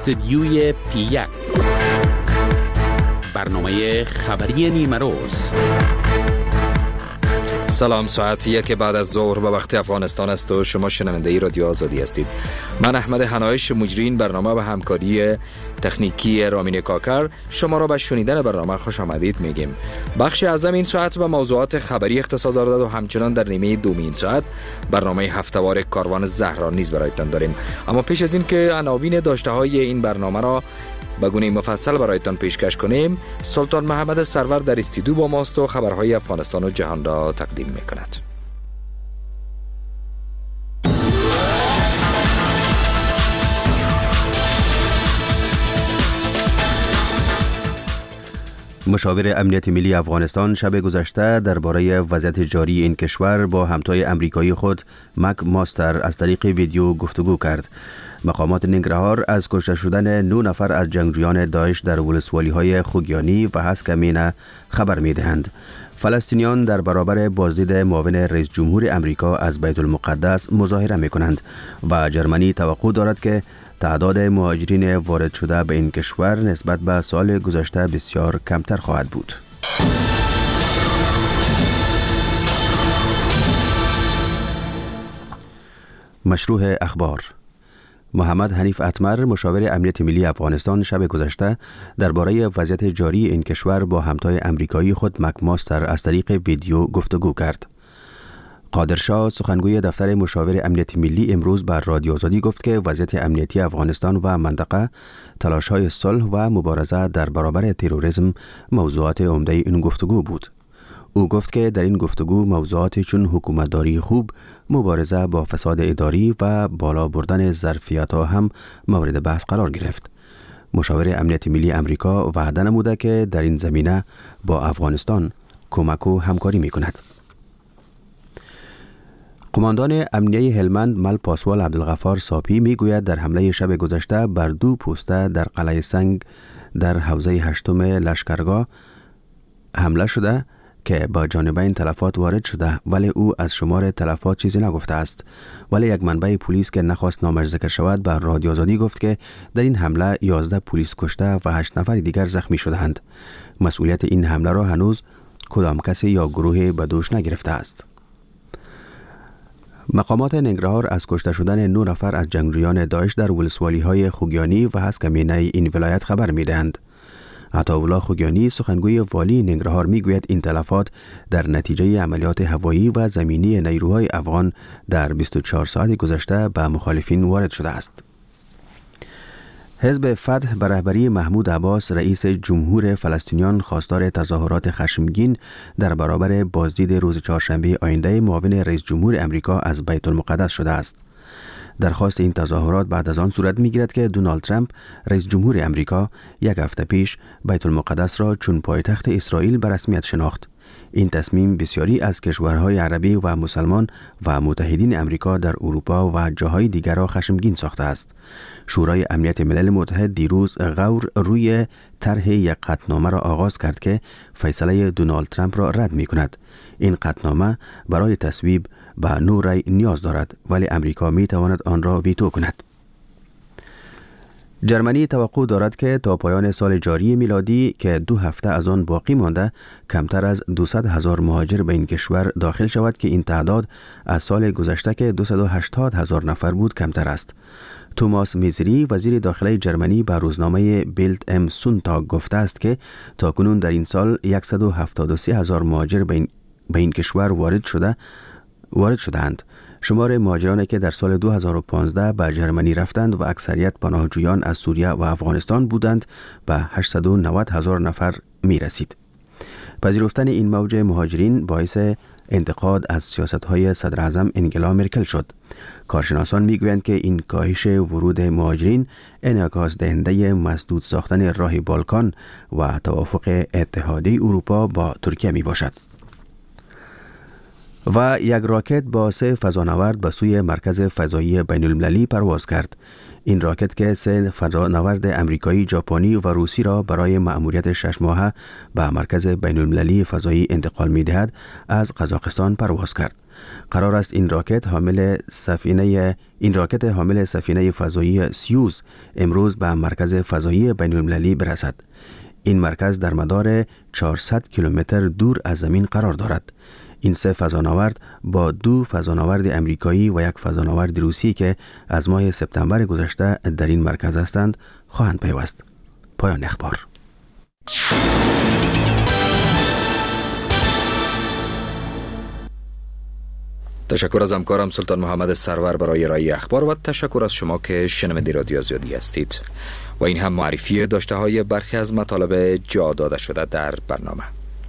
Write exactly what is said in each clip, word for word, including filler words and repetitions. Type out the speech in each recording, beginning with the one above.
استودیوی پی یک، برنامه خبری نیمه روز. سلام، ساعت یک بعد از ظهر به وقت افغانستان است و شما شنونده رادیو آزادی هستید. من احمد حنایش مجرین برنامه به همکاری تکنیکی رامین کاکر شما را به شنیدن برنامه خوش آمدید میگیم. بخش اعظم این ساعت به موضوعات خبری اختصاص دارد و همچنان در نیمه دوم این ساعت برنامه هفته‌وار کاروان زهرا نیز برایتان داریم. اما پیش از این که عناوین داشته های این برنامه را به گونه مفصل برایتان پیشکش کنیم، سلطان محمد سرور در استودیو با ماست و خبرهای افغانستان و جهان را تقدیم میکند. مشاور امنیت ملی افغانستان شب گذشته درباره وضعیت جاری این کشور با همتای امریکایی خود مک ماستر از طریق ویدیو گفتگو کرد. مقامات ننگرهار از کشته شدن نه نفر از جنگجویان داعش در ولسوالی‌های خوگیانی و هسکمینه خبر می‌دهند. فلسطینیان در برابر بازدید معاون رئیس جمهور امریکا از بیت المقدس مظاهره می‌کنند و جرمنی توقع دارد که تعداد مهاجرین وارد شده به این کشور نسبت به سال گذشته بسیار کمتر خواهد بود. مشروع اخبار. محمد حنیف اتمر مشاور امنیت ملی افغانستان شب گذشته درباره وضعیت جاری این کشور با همتای امریکایی خود مک ماستر از طریق ویدیو گفتگو کرد. قادرشاه سخنگوی دفتر مشاور امنیت ملی امروز بر رادیو آزادی گفت که وضعیت امنیتی افغانستان و منطقه، تلاش‌های صلح و مبارزه در برابر تروریسم موضوعات عمده این گفتگو بود. او گفت که در این گفتگو موضوعات چون حکومتداری خوب، مبارزه با فساد اداری و بالا بردن ظرفیت‌ها هم مورد بحث قرار گرفت. مشاور امنیت ملی امریکا وعده نموده که در این زمینه با افغانستان کمک و همکاری می‌کند. قماندان امنیه هلمند مل پاسوال عبدالغفار ساپی میگوید در حمله شب گذشته بر دو پوسته در قلعه سنگ در حوزه هشتم لشکرگاه حمله شده که با جانبین تلفات وارد شده، ولی او از شمار تلفات چیزی نگفته است. ولی یک منبع پلیس که نخواست نامش ذکر شود بر رادیو آزادی گفت که در این حمله یازده پلیس کشته و هشت نفر دیگر زخمی شدند. مسئولیت این حمله را هنوز کدام کسی یا گروه به دوش نگرفته است. مقامات ننگرهار از کشته شدن نه نفر از جنگجویان داعش در ولسوالی‌های خوگیانی و هسکمینه این ولایت خبر می‌دهند. عطاالله خوگیانی سخنگوی والی ننگرهار میگوید این تلفات در نتیجه عملیات هوایی و زمینی نیروهای افغان در بیست و چهار ساعت گذشته به مخالفین وارد شده است. حزب فتح به رهبری محمود عباس رئیس جمهور فلسطینیان خواستار تظاهرات خشمگین در برابر بازدید روز چهارشنبه آینده معاون رئیس جمهور امریکا از بیت المقدس شده است. درخواست این تظاهرات بعد از آن صورت می‌گیرد که دونالد ترامپ رئیس جمهور امریکا یک هفته پیش بیت المقدس را چون پایتخت اسرائیل به رسمیت شناخت. این تصمیم بسیاری از کشورهای عربی و مسلمان و متحدین امریکا در اروپا و جاهای دیگر را خشمگین ساخته است. شورای امنیت ملل متحد دیروز غور روی طرح یک قطعنامه را آغاز کرد که فیصله دونالد ترامپ را رد می کند. این قطعنامه برای تصویب به نه رأی نیاز دارد، ولی امریکا می تواند آن را ویتو کند. جرمنی توقع دارد که تا پایان سال جاری میلادی که دو هفته از آن باقی مانده کمتر از دویست هزار مهاجر به این کشور داخل شود که این تعداد از سال گذشته که دویست و هشتاد هزار نفر بود کمتر است. توماس میزری وزیر داخلی جرمنی به روزنامه بیلد ام سونتاگ گفته است که تاکنون در این سال صد و هفتاد و سه هزار مهاجر به این, به این کشور وارد شده وارد شدند. شمار مهاجرانی که در سال دو هزار و پانزده به جرمنی رفتند و اکثریت پناهجویان از سوریه و افغانستان بودند به هشتصد و نود هزار نفر می رسید. پذیرفتن این موج مهاجرین باعث انتقاد از سیاست‌های صدر اعظم انگلا مرکل شد. کارشناسان می‌گویند که این کاهش ورود مهاجرین انعکاس دهنده مسدود ساختن راه بالکان و توافق اتحادیه اروپا با ترکیه میباشد. و یک راکت با سه فضانورد به سوی مرکز فضایی بین المللی پرواز کرد. این راکت که سه فضانورد امریکایی، ژاپنی و روسی را برای مأموریت شش ماهه به مرکز بین المللی فضایی انتقال می دهد، از قزاقستان پرواز کرد. قرار است این راکت حامل سفینه این راکت حامل سفینه فضایی سیوز امروز به مرکز فضایی بین المللی برسد. این مرکز در مدار چهارصد کیلومتر دور از زمین قرار دارد. این سه فضانورد با دو فضانورد امریکایی و یک فضانورد روسی که از ماه سپتامبر گذشته در این مرکز هستند خواهند پیوست. پایان اخبار. تشکر از همکارم سلطان محمد سرور برای ارائه اخبار و تشکر از شما که شنونده رادیو آزادی هستید. و این هم معرفی داشته های برخی از مطالب جا داده شده در برنامه.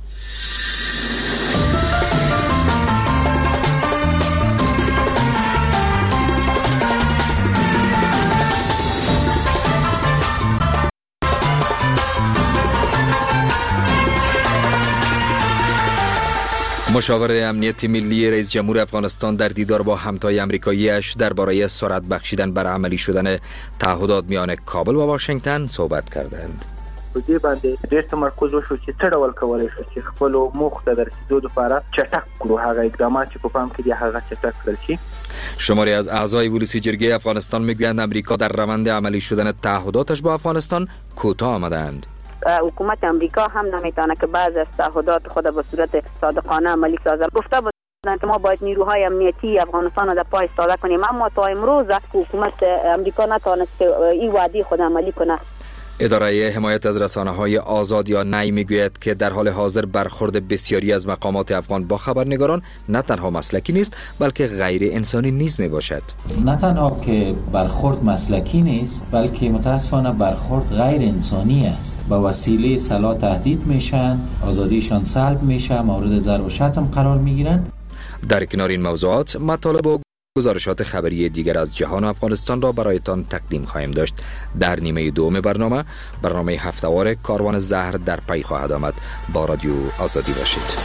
مشاور امنیت ملی رئیس جمهور افغانستان در دیدار با همتای امریکاییش درباره سرعت بخشیدن بر عملی شدن تعهدات میان کابل و واشنگتن صحبت کردند. په دې باندې ډېر تمرکز وشو چې څه ډول کولی شو چې خپلو موخو ته د رسیدو لپاره چټک کړو هغه اقدامات چې په پام کې دي هغه چټک کړل شي. شماری از اعضای ولسی جرگه افغانستان میگویند امریکا در روند عملی شدن تعهداتش با افغانستان کوتاه آمدند. حکومت امریکا هم نمیتونه که بعض از تعهدات خود به صورت صادقانه عملی سازد. گفته بودند که ما باید نیروهای امنیتی افغانستان را در پای ایستاده کنیم، اما تا امروز حکومت امریکا نتوانست این وعده خود عملی کنه. اداره حمایت از رسانه‌های آزاد یا نی میگوید که در حال حاضر برخورد بسیاری از مقامات افغان با خبرنگاران نه تنها مسلکی نیست بلکه غیر انسانی نیز می باشد. نه تنها که برخورد مسلکی نیست بلکه متاسفانه برخورد غیر انسانی است. با وسیله سلاح تهدید میشن، آزادیشان سلب میشه، مورد ضرب و شتم قرار میگیرن. در کنار این موضوعات مطالب و گزارشات خبری دیگر از جهان و افغانستان را برایتان تقدیم خواهیم داشت. در نیمه دوم برنامه برنامه هفته‌وار کاروان زهر در پی خواهد آمد. با رادیو آزادی باشید.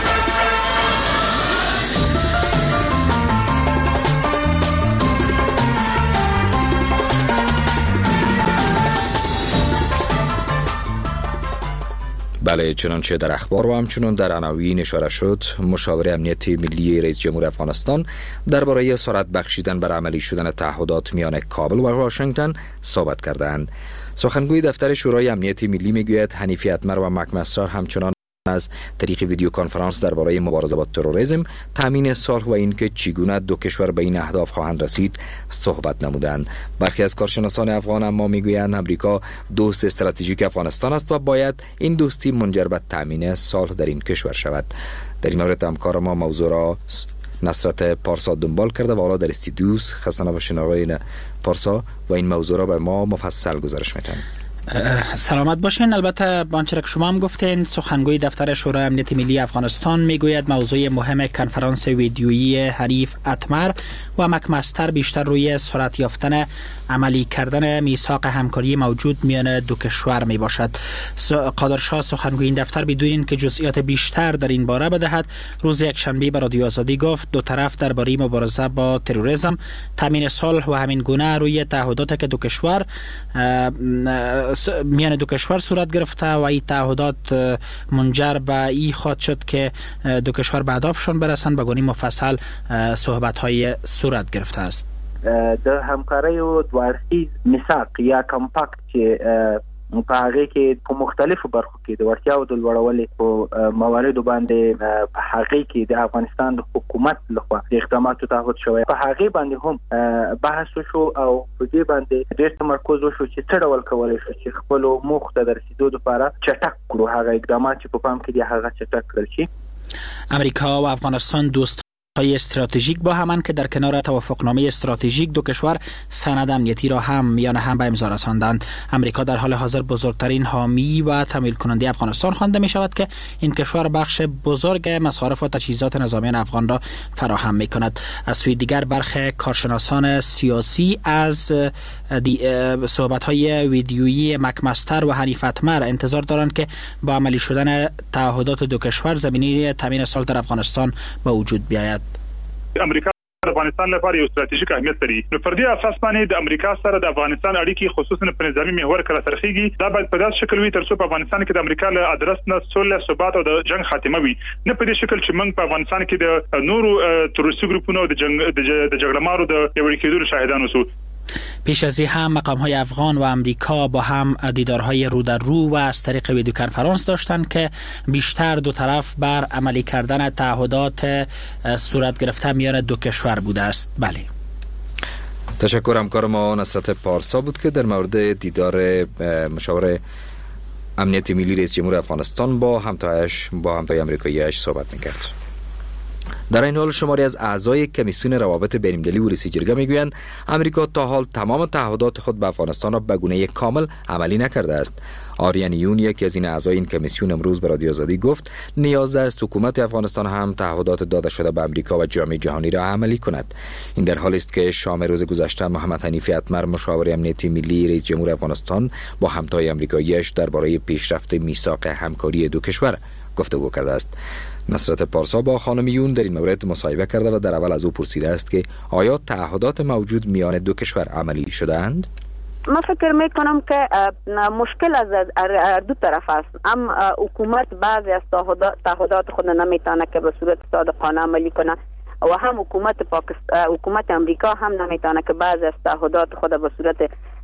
بله، چنانچه در اخبار و همچنان در عناوین اشاره شد، مشاور امنیت ملی رئیس جمهور افغانستان درباره سرعت بخشیدن بر عملی شدن تعهدات میان کابل و واشنگتن صحبت کردند. سخنگوی دفتر شورای امنیت ملی میگوید حنیفی اتمر و مکمستر همچنان از طریق ویدیو کنفرانس درباره مبارزه با تروریسم، تامین صلح و اینکه چگونه دو کشور به این اهداف خواهند رسید صحبت نمودند. برخی از کارشناسان افغان اما میگویند امریکا دوست استراتژیک افغانستان است و باید این دوستی منجر به تامین صلح در این کشور شود. در این مورد همکار ما موضوع را نصرت پارسا دنبال کرده و حالا در استودیوس. خسته نباشین آقای پارسا و این موضوع را به ما مفصل گزارش میتن. سلامت باشین. البته آنچه که شما هم گفتین، سخنگوی دفتر شورای امنیت ملی افغانستان میگوید موضوع مهم کنفرانس ویدیویی حنیف اتمر و مکمستر بیشتر روی سرعت یافتن عملی کردن میثاق همکاری موجود میان دو کشور می باشد. قادرشاه سخنگوی این دفتر بدون اینکه جزئیات بیشتر در این باره بدهد، روز یک شنبه به رادیو آزادی گفت دو طرف درباره مبارزه با تروریسم، تامین صلح و همین گونه روی تعهدات که دو کشور میان دو کشور صورت گرفته و این تعهدات منجر به این خواهد شد که دو کشور به اهدافشان برسند، به گونه مفصل صحبت های صورت گرفته است. د همکارۍ او دوارسیز میثاق یا کمپاکت چې په هغه کې په مختلفو برخو کې د ورتیاو د لوړولې په مواردو باندې په هغه کې د افغانستان د حکومت لخوا د اقداماتو تعهد شوی، په هغه باندې هم بحث وشو او په دې باندې ډېر تمرکز وشو چې څه ډول کولی شو چې خپلو موخو ته د رسیدو لپاره چټک کړو هغه اقدامات چې په پام کې دي هغه چټک کړل شي. امریکا و افغانستان دوست های استراتژیک با همان که در کنار توافقنامه استراتژیک دو کشور سند امنیتی را هم میان هم به امضا رساندند. امریکا در حال حاضر بزرگترین حامی و تمویل کننده افغانستان خوانده می شود که این کشور بخش بزرگ مصارف و تجهیزات نظامیان افغان را فراهم می کند. از سوی دیگر برخی کارشناسان سیاسی از صحبت های ویدیویی مکمستر و حنیف اتمر انتظار دارند که با عملی شدن تعهدات دو کشور زمینه تامین صلح در افغانستان به وجود بیاید. امریکا افغانستان لپاره یو ستراتیژیک اهمیت لري. نو پر دې اساس باندې د امریکا سره د افغانستان اړیکې خصوصا په نظامی محور کې راڅرخيږي. دا باید په داسې شکل وي ترڅو په افغانستان کې د امریکا له ادرس نه سوله ثبات او د جنگ خاتمه وي، نه په دې شکل چې موږ په افغانستان کې د نورو تروریستي ګروپونو د جنگ د جګړه مارو د یو کېدو شاهدان اوسو. پیش از این هم مقام‌های افغان و امریکا با هم دیدارهای رو در رو و از طریق ویدیو کنفرانس داشتند که بیشتر دو طرف بر عملی کردن تعهدات صورت گرفته میان دو کشور بوده است. بله. تشکر. همکار ما نصرت پارسا بود که در مورد دیدار مشاور امنیت ملی رئیس جمهور افغانستان با همتایش با همتای آمریکایی‌اش صحبت می‌کرد. در این حال شماری از اعضای کمیسیون روابط بین‌المللی و رئیس جرگه میگویند امریکا تا حال تمام تعهدات خود به افغانستان را به گونه کامل عملی نکرده است. آریان یون، یکی از این اعضای این کمیسیون، امروز به رادیو آزادی گفت نیاز است حکومت افغانستان هم تعهدات داده شده به امریکا و جامعه جهانی را عملی کند. این در حالی است که شام روز گذشته محمد حنیف اتمر، مشاور امنیتی ملی رئیس جمهور افغانستان، با همتای آمریکایی‌اش درباره پیشرفت میثاق همکاری دو کشور گفتگو کرده است. نصرت پارسا با خانم یون در این مورد مصاحبه کرده و در اول از او پرسیده است که آیا تعهدات موجود میان دو کشور عملی شده‌اند؟ من فکر میکنم که مشکل از دو طرف است. هم حکومت بعضی از تعهدات خود نمیتونه که به صورت صادقانه عملی کنه و هم حکومت پاکستان حکومت امریکا هم نمیتونه که بعضی از تعهدات خود به صورت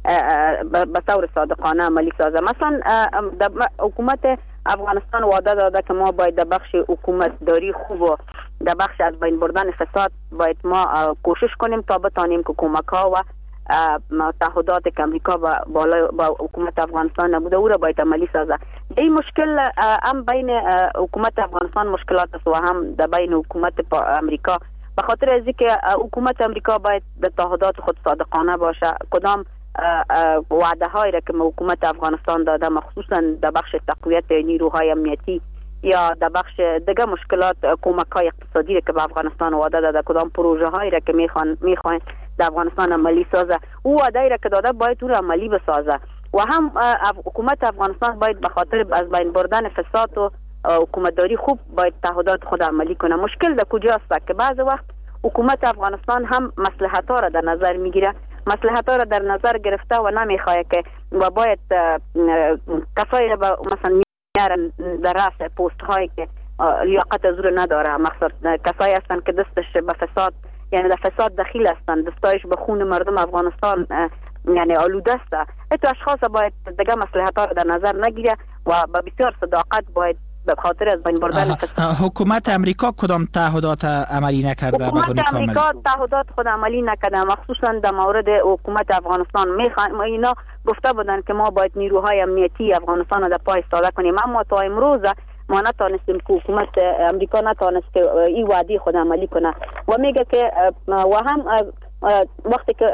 به طور صادقانه عملی سازه. مثلا حکومت افغانستان وعده داده که ما باید در بخش حکومت داری خوب و در بخش از بین بردن فساد باید ما کوشش کنیم تا بتانیم که کمک ها و تعهدات که امریکا با بالا با حکومت افغانستان نبوده او را باید عملی سازه. این مشکل هم بین حکومت افغانستان مشکلات است و هم در بین حکومت امریکا، به خاطر از اینکه حکومت امریکا باید به تعهدات خود صادقانه باشه. کدام وعده هایی را که حکومت افغانستان داده، مخصوصا در بخش تقویت نیروهای امنیتی یا در بخش دیگه مشکلات کمک های اقتصادی را که به افغانستان وعده داده، کدام پروژه هایی را که میخوان میخوان در افغانستان عملی سازه، او وعده را که داده باید او را عملی بسازه. و هم حکومت افغانستان باید به خاطر از بین بردن فساد و حکومتداری خوب باید تعهدات خود عملی کنه. مشکل در کجا است که بعض وقت حکومت افغانستان هم مصلحت ها را در نظر میگیره، مصلحت ها را در نظر گرفته و نمیخواه که و باید کسایی را مثلا میارن در رأس پست هایی که لیاقت از رو نداره، مخصوصا کسایی هستند که دستش به فساد یعنی در فساد دخیل هستند، دستایش به خون مردم افغانستان یعنی آلوده است. ایتو اشخاص باید دیگه مصلحت ها را در نظر نگیره و با بسیار صداقت باید به خاطر از بین بردن حکومت امریکا کدام تعهدات عملی نکرده؟ حکومت امریکا تعهدات خود عملی نکرده، مخصوصا در مورد حکومت افغانستان. میخوان اینا گفته بودن که ما باید نیروهای امنیتی افغانستان را در پای ایستاده کنیم، اما تا امروز ما نتونستیم که حکومت امریکا نتونست که این وعده خود عملی کنه و میگه که و هم وقتی که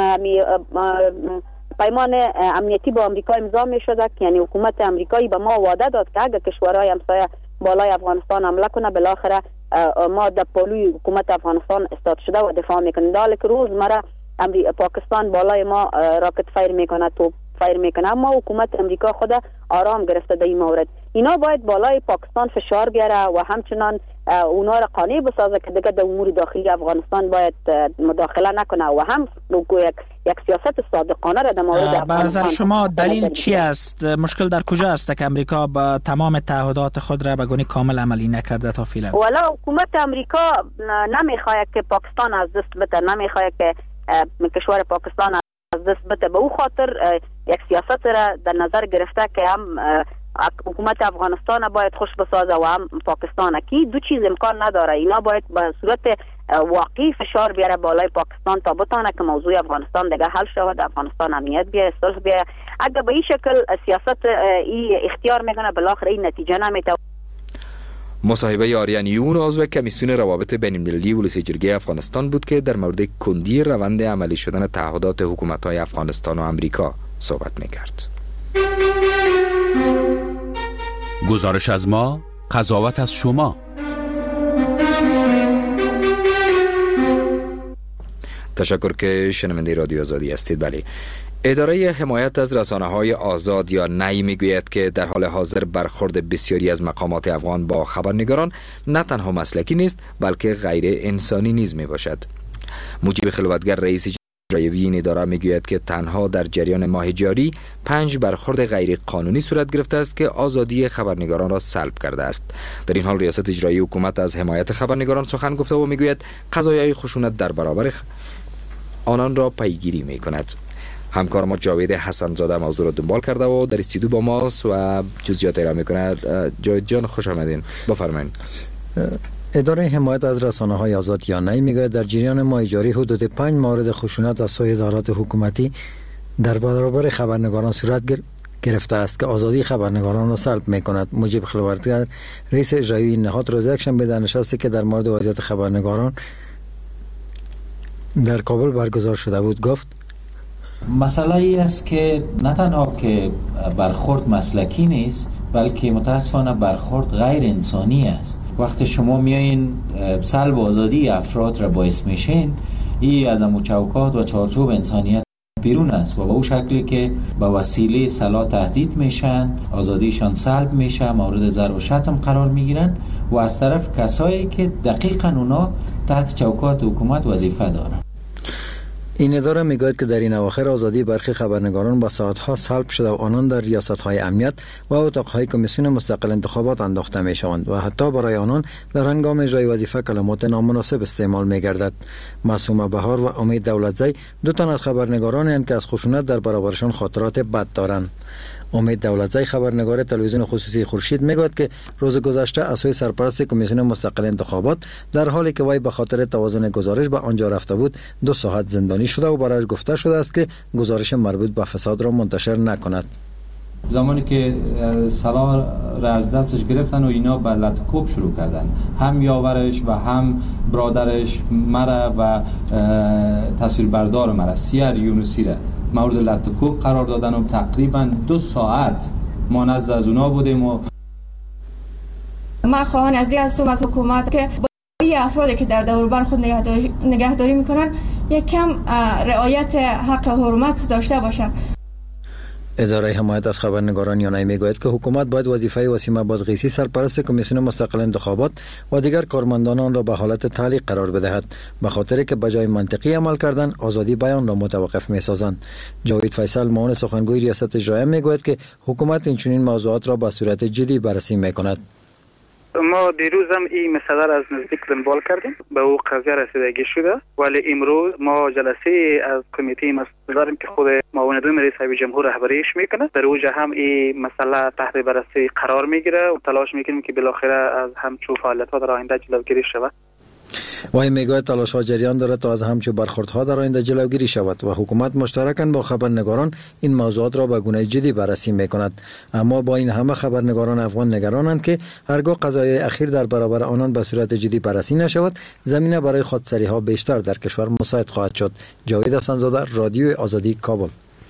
پیمان امنیتی با امریکا امضا می شده که یعنی حکومت امریکایی به ما وعده داد که اگر کشورهای همسایه بالای افغانستان حمله کنه بالاخره ما در پالوی حکومت افغانستان استاد شده و دفاع میکنیم. در حالی که روزمره پاکستان بالای ما راکت فایر میکنه، توپ فایر میکنه، اما حکومت امریکا خود آرام گرفته در این مورد. اینا باید بالای پاکستان فشار بیاره و همچنان اونا را قانع بسازه که دیگه در امور داخلی افغانستان باید مداخله نکنه و هم یک یک سیاست صادقانه را در مورد افغانستان. بر نظر شما دلیل چی است؟ مشکل در کجا است که امریکا با تمام تعهدات خود را به گونه کامل عملی نکرده تا فعلا؟ والا حکومت امریکا نمیخواد که پاکستان از دست بده، نمیخواد که کشور پاکستان از دست بده. به او خاطر یک سیاست را در نظر گرفته که هم حکومت افغانستان باید خوش بسازه و هم پاکستان. کی دو چیز امکان نداره. اینا باید به صورت واقعی فشار بیاره بالای پاکستان تا بتونه که موضوع افغانستان دیگه حل شود، افغانستان امنیت بیاره، صلح بیاره. اگر به این شکل سیاست ای اختیار میکنه بالاخره این نتیجه نمیده. مصاحبه آریان یون، عضو کمیسیون روابط بین‌المللی و رئیس جرگه افغانستان بود که در مورد کندی روند عملی شدن تعهدات حکومت‌های افغانستان و امریکا صحبت می‌کرد. گزارش از ما، قضاوت از شما. تشکر که شنونده رادیو آزادی هستید. بله، اداره حمایت از رسانه‌های آزاد یا نی میگوید که در حال حاضر برخورد بسیاری از مقامات افغان با خبرنگاران نه تنها مسلکی نیست بلکه غیر انسانی نیز می باشد. مجیب خلوتگر رئیس اجرایی این اداره میگوید که تنها در جریان ماه جاری پنج برخورد غیر قانونی صورت گرفته است که آزادی خبرنگاران را سلب کرده است. در این حال ریاست اجرایی حکومت از حمایت خبرنگاران سخن گفته و میگوید قضایای خشونت در برابر آنان را پیگیری میکند. همکار ما جاوید حسن زاده موضوع را دنبال کرده و در استودیو با ماست و جزئیات ارائه میکند. جاوید جان خوش آمدین، بفرمایید. اداره حمایت از رسانه‌های آزاد یا نه میگوید در جریان ماه جاری حدود پنج مورد خشونت از سوی ادارات حکومتی در برابر خبرنگاران صورت گرفته است که آزادی خبرنگاران را سلب میکند. مجیب خلوتگر رئیس اجرایی این نهاد روز یکشنبه در نشستی که در مورد وضعیت خبرنگاران در کابل برگزار شده بود گفت مسئله ای است که نه تنها که برخورد مسلکی نیست بلکه متاسفانه برخورد غیر انسانی است. وقتی شما میایین سلب آزادی افراد را باعث میشین، این از امو چوکات و چارچوب انسانیت بیرون است و به اون شکلی که به وسیله سلاح تهدید میشن، آزادیشان سلب میشه، مورد ضرب و شتم قرار میگیرن و از طرف کسایی که دقیقاً اونا تحت چوکات حکومت وظیفه دارن. این اداره میگوید که در این اواخر آزادی برخی خبرنگاران با ساعتها سلب شده و آنان در ریاست‌های امنیت و اتاق‌های کمیسیون مستقل انتخابات انداخته میشوند و حتی برای آنان در هنگام اجرای وظیفه کلمات نامناسب استعمال میگردد. معصومه بهار و امید دولتزی دو تن از خبرنگارانی که از خشونت در برابرشان خاطرات بد دارند. امید دولتزی خبرنگار تلویزیون خصوصی خورشید میگوید که روز گذشته از سوی سرپرست کمیسیون مستقل انتخابات در حالی که وی به خاطر توازن گزارش به آنجا رفته بود دو ساعت زندانی شده و برایش گفته شده است که گزارش مربوط به فساد را منتشر نکند. زمانی که سلاح را از دستش گرفتن و اینا به لطکوب شروع کردن، هم یاورش و هم برادرش مرا و تصویربردار مرا سیر یونسی را مورد لطکوب قرار دادن و تقریبا دو ساعت ما نزد از اونا بودیم. و ما خواهان از این هستم از حکومت که با این افرادی که در دوربر خود نگهداری, نگهداری میکنن یک کم رعایت حق حرمت داشته باشن. اداره حمایت از خبرنگاران یانه میگوید که حکومت باید وظیفه وسیم بادغیسی سرپرست کمیسیون مستقل انتخابات و دیگر کارمندان را به حالت تعلیق قرار بدهد، به خاطر که بجای منطقی عمل کردن آزادی بیان را متوقف میسازند. جاوید فیصل معاون سخنگوی ریاست اجرایی میگوید که حکومت این چنین موضوعات را به صورت جدی بررسی میکند. ما دیروز هم این مسئله را از نزدیک دنبال کردیم، به او قضیه رسیدگی شده، ولی امروز ما جلسه از کمیته مسئول داریم که خود معاون دوم رئیس جمهور رهبریش میکنه. در اوجه هم این مسئله تحت بررسی قرار میگیره و تلاش میکنیم که بالاخره از همچون فعالیت‌ها در آینده جلوگیری شود. وای میگوید تلاش ها جریان دارد تا از همچون برخوردها در آینده جلوگیری شود و حکومت مشترکاً با خبرنگاران این موضوعات را به گونه جدی بررسی میکند. اما با این همه خبرنگاران افغان نگرانند که هرگاه قضایای اخیر در برابر آنان به صورت جدی بررسی نشود، زمینه برای خودسری ها بیشتر در کشور مساعد خواهد شد. جاوید حسن زاده، رادیو آزادی، کابل.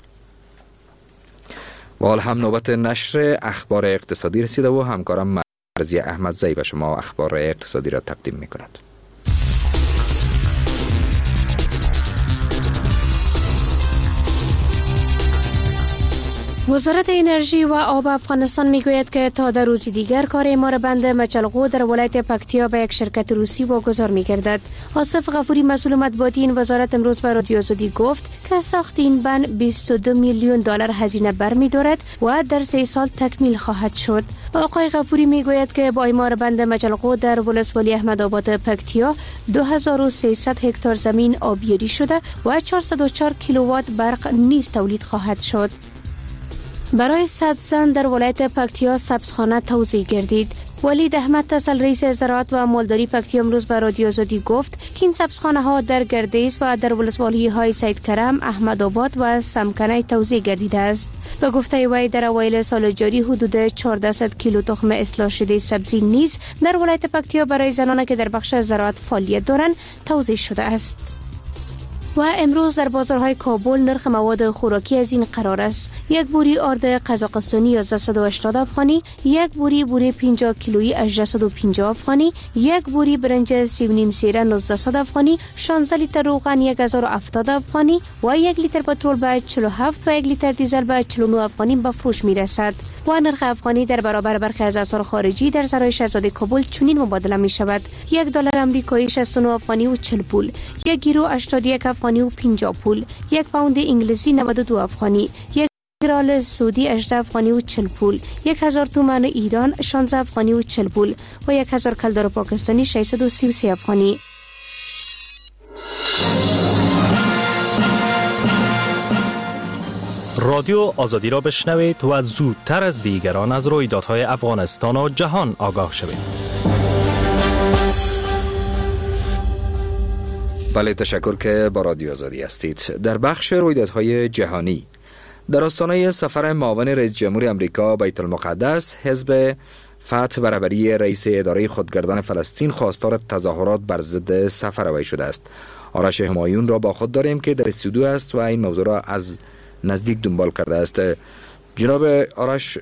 و حال هم نوبت نشر اخبار اقتصادی رسیده و همکارم مرزی احمدزی به شما اخبار اقتصادی را تقدیم میکند. وزارت انرژی و آب افغانستان میگوید که تا در روز دیگر کار اعمار بند مچلغو در ولایت پکتیا به یک شرکت روسی واگذار میگردد. آصف غفوری مسئول مطبوعاتی این وزارت امروز به رادیو آزادی گفت که ساخت این بند بیست و دو میلیون دلار هزینه برمی‌دارد و در سه سال تکمیل خواهد شد. آقای غفوری میگوید که با اعمار بند مچلغو در ولسوالی احمدآباد پکتیا دو هزار و سیصد هکتار زمین آبیاری شده و چهارصد و چهار کیلووات برق نیز تولید خواهد شد. برای صد زن در ولایت پکتیا سبزخانه توزیع گردید. ولید احمد تسل رئیس زراعت و مالداری پکتیا امروز به رادیو آزادی گفت که این سبزخانه ها در گردیز و در ولسوالی های سید کرم، احمدآباد و سمکنه توزیع گردیده است. به گفته وی در اوایل سال جاری حدود چهارصد کیلو تخم اصلاح شده سبزی نیز در ولایت پکتیا برای زنان که در بخش زراعت فعالیت دارند توزیع شده است. و امروز در بازارهای کابل نرخ مواد خوراکی از این قرار است: یک بوری آرد قزاقستانی یازده و هشتاد افغانی، یک بوری بوره پنجاه کیلویی هجده و پنجاه افغانی، یک بوری برنج سی و نیم سیره نوزده افغانی، شانزده لیتر روغن یک هزار و هفتاد افغانی و یک لیتر پترول به چهل و هفت و یک لیتر دیزل به چهل و نه افغانی به فروش می رسد و نرخ افغانی در برابر برخی از اسعار خارجی در سرای شاهزاده کابل چنین مبادله می شود: یک دلار آمریکایی شصت و نه افغانی و چهل پول، یک یورو هشتاد و یک افغانی و پنجاه پول، یک پوند انگلیسی نود و دو افغانی، یک ریال سعودی هجده افغانی و چهل پول، یک هزار تومان ایران شانزده افغانی و چهل پول و یک هزار کلدار پاکستانی ششصد و سی و سه افغانی. رادیو آزادی را بشنوید و زودتر از دیگران از رویدادهای افغانستان و جهان آگاه شوید. بله، تشکر که با رادیو آزادی هستید. در بخش رویدادهای جهانی، در آستانه سفر معاون رئیس جمهور امریکا بیت المقدس، حزب فتح برابری رئیس اداره خودگردان فلسطین خواستار تظاهرات بر ضد سفر وی شده است. آرش همایون را با خود داریم که در استودیو است و این موضوع را از نزدیک دنبال کرده است. جناب آرش،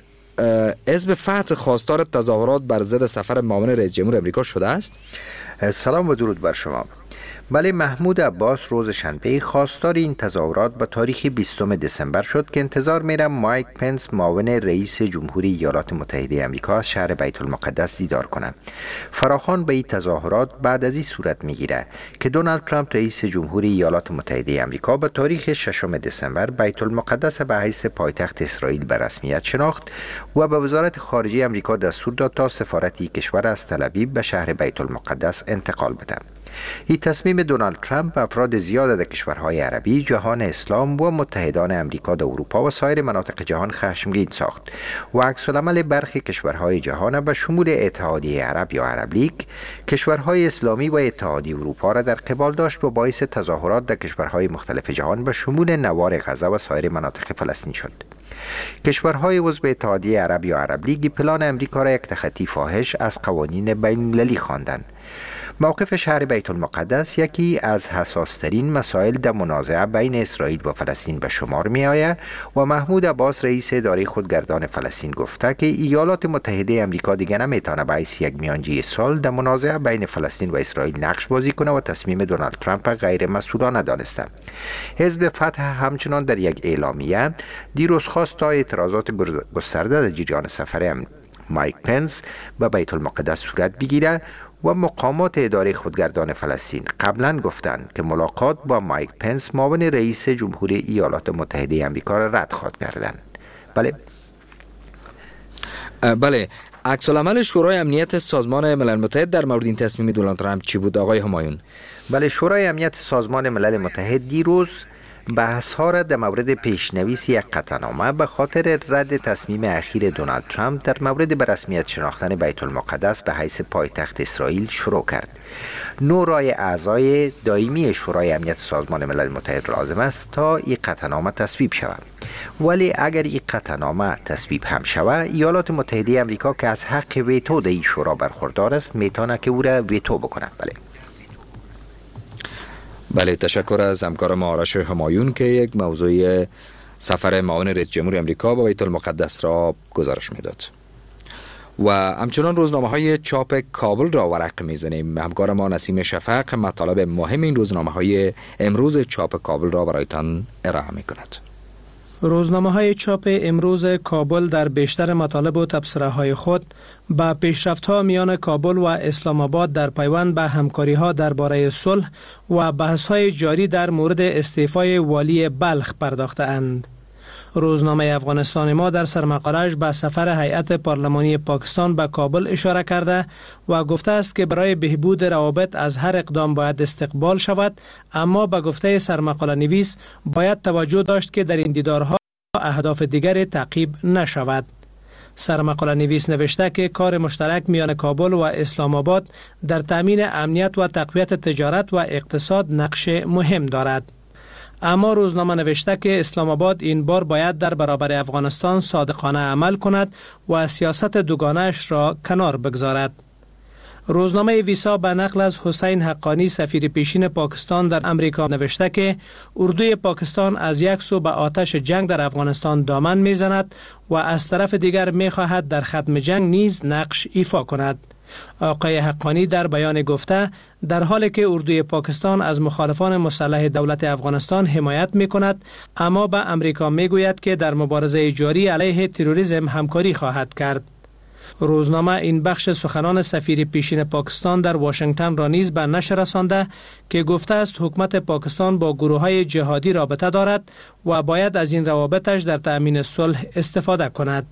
حزب فتح خواستار تظاهرات بر ضد سفر معاون رئیس جمهور امریکا شده است؟ سلام و درود بر شما. بله، محمود عباس روز شنبه خواستار این تظاهرات با تاریخ بیستم دسامبر شد که انتظار میرم مایک پنس معاون رئیس جمهوری ایالات متحده آمریکا از شهر بیت المقدس دیدار کنند. فراخوان به این تظاهرات بعد از این صورت میگیره که دونالد ترامپ رئیس جمهوری ایالات متحده آمریکا با تاریخ ششم دسامبر بیت المقدس به حیث پایتخت اسرائیل به رسمیت شناخت و به وزارت خارجه آمریکا دستور داد تا سفارت کشور از تل آویو به شهر بیت المقدس انتقال بده. این تصمیم دونالد ترامپ افراد زیاد در کشورهای عربی، جهان اسلام و متحدان امریکا در اروپا و سایر مناطق جهان خشمگین ساخت و عکس العمل برخی کشورهای جهان به شمول اتحادیه عرب یا عرب لیگ، کشورهای اسلامی و اتحادیه اروپا را در قبال داشت و باعث تظاهرات در کشورهای مختلف جهان به شمول نوار غزه و سایر مناطق فلسطین شد. کشورهای عضو اتحادیه عرب یا عرب لیگ پلان امریکا را یک تخطی فاحش از قوانین بین المللی خواندند. موقف شهر بیت المقدس یکی از حساسترین مسائل در منازعه بین اسرائیل و فلسطین به شمار می آید و محمود عباس رئیس اداره خودگردان فلسطین گفته که ایالات متحده آمریکا دیگر نمیتونه به حیث یک میانجی صلح در منازعه بین فلسطین و اسرائیل نقش بازی کنه و تصمیم دونالد ترامپ غیر مسئولانه دانسته. حزب فتح همچنان در یک اعلامیه دیروز خواست تا اعتراضات گسترده در جریان سفر مایک پنس به بیت المقدس صورت بگیره و مقامات اداره خودگردان فلسطین قبلا گفتند که ملاقات با مایک پنس معاون رئیس جمهوری ایالات متحده آمریکا را رد خواهد کردند. بله بله عکس العمل شورای امنیت سازمان ملل متحد در مورد این تصمیم دونالد ترامپ چی بود آقای همایون؟ بله، شورای امنیت سازمان ملل متحد دیروز بحث ها را در مورد پیشنویس یک قطعنامه به خاطر رد تصمیم اخیر دونالد ترامپ در مورد به رسمیت شناختن بیت المقدس به حیث پایتخت اسرائیل شروع کرد. نو رای اعضای دائمی شورای امنیت سازمان ملل متحد لازم است تا این قطعنامه تصویب شود. ولی اگر این قطعنامه تصویب هم شود، ایالات متحده آمریکا که از حق ویتو در این شورا برخوردار است میتونه که او را ویتو بکنه. بله بله تشکر از همکار ما آرش همایون که یک موضوع سفر معاون رئیس جمهور امریکا به بیت المقدس را گزارش میداد. و همچنان روزنامه های چاپ کابل را ورق میزنیم. همکار ما نسیم شفق مطالب مهم این روزنامه های امروز چاپ کابل را برایتان ارائه میکند. روزنامه های چاپ امروز کابل در بیشتر مطالب و تبصره های خود با پیشرفت ها میان کابل و اسلام آباد در پیوند به همکاری ها درباره صلح و بحث های جاری در مورد استعفای والی بلخ پرداخته اند. روزنامه افغانستان ما در سرمقاله‌اش به سفر هیئت پارلمانی پاکستان به کابل اشاره کرده و گفته است که برای بهبود روابط از هر اقدام باید استقبال شود، اما به گفته سرمقاله نویس باید توجه داشت که در این دیدارها اهداف دیگر تعقیب نشود. سرمقاله نویس نوشته که کار مشترک میان کابل و اسلام آباد در تامین امنیت و تقویت تجارت و اقتصاد نقش مهم دارد. اما روزنامه نوشته که اسلام آباد این بار باید در برابر افغانستان صادقانه عمل کند و سیاست دوگانه‌اش را کنار بگذارد. روزنامه ویسا به نقل از حسین حقانی سفیر پیشین پاکستان در امریکا نوشته که اردوی پاکستان از یک سو به آتش جنگ در افغانستان دامن میزند و از طرف دیگر میخواهد در ختم جنگ نیز نقش ایفا کند. آقای حقانی در بیان گفته در حالی که اردوی پاکستان از مخالفان مسلح دولت افغانستان حمایت می کند، اما به امریکا می گوید که در مبارزه جاری علیه تروریسم همکاری خواهد کرد. روزنامه این بخش سخنان سفیر پیشین پاکستان در واشنگتن را نیز به نشر رسانده که گفته است حکومت پاکستان با گروه‌های جهادی رابطه دارد و باید از این روابطش در تأمین صلح استفاده کند.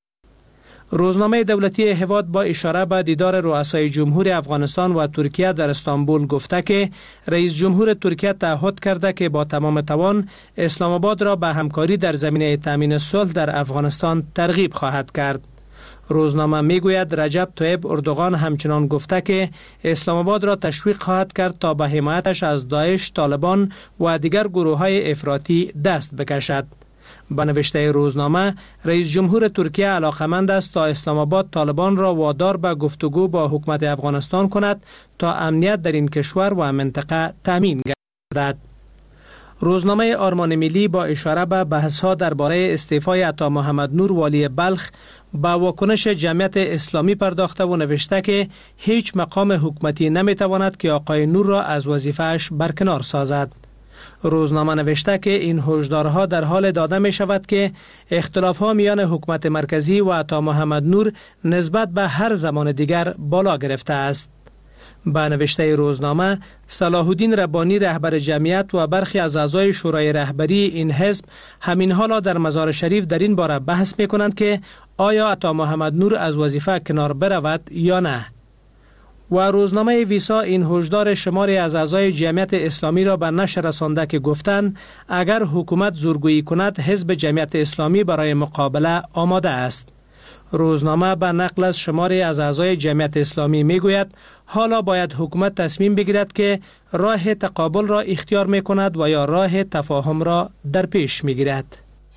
روزنامه دولتی هواد با اشاره به دیدار رؤسای جمهور افغانستان و ترکیه در استانبول گفته که رئیس جمهور ترکیه تعهد کرده که با تمام توان اسلام آباد را به همکاری در زمینه تأمین صلح در افغانستان ترغیب خواهد کرد. روزنامه میگوید رجب طیب اردوغان همچنان گفته که اسلام آباد را تشویق خواهد کرد تا به حمایتش از داعش، طالبان و دیگر گروه‌های افراطی دست بکشد. به نوشته روزنامه، رئیس جمهور ترکیه علاقمند است تا اسلام آباد طالبان را وادار به گفتگو با حکومت افغانستان کند تا امنیت در این کشور و منطقه تامین گردد. روزنامه آرمان ملی با اشاره به بحث‌ها درباره استعفای عطا محمد نور والی بلخ با واکنش جمعیت اسلامی پرداخته و نوشته که هیچ مقام حکومتی نمیتواند که آقای نور را از وظیفه‌اش برکنار سازد. روزنامه نوشته که این هشدارها در حال داده می شود که اختلاف‌ها میان حکومت مرکزی و عطا محمد نور نسبت به هر زمان دیگر بالا گرفته است. به نوشته روزنامه، صلاح الدین ربانی رهبر جمعیت و برخی از اعضای شورای رهبری این حزب همین حالا در مزار شریف در این باره بحث می کنند که آیا عطا محمد نور از وظیفه کنار برود یا نه. و روزنامه ویسا این هشدار شماری از اعضای جمعیت اسلامی را به نشر رسانده که گفتند اگر حکومت زورگویی کند حزب جمعیت اسلامی برای مقابله آماده است. روزنامه به نقل از شماری از اعضای جمعیت اسلامی می گوید حالا باید حکومت تصمیم بگیرد که راه تقابل را اختیار می کند و یا راه تفاهم را در پیش می گیرد.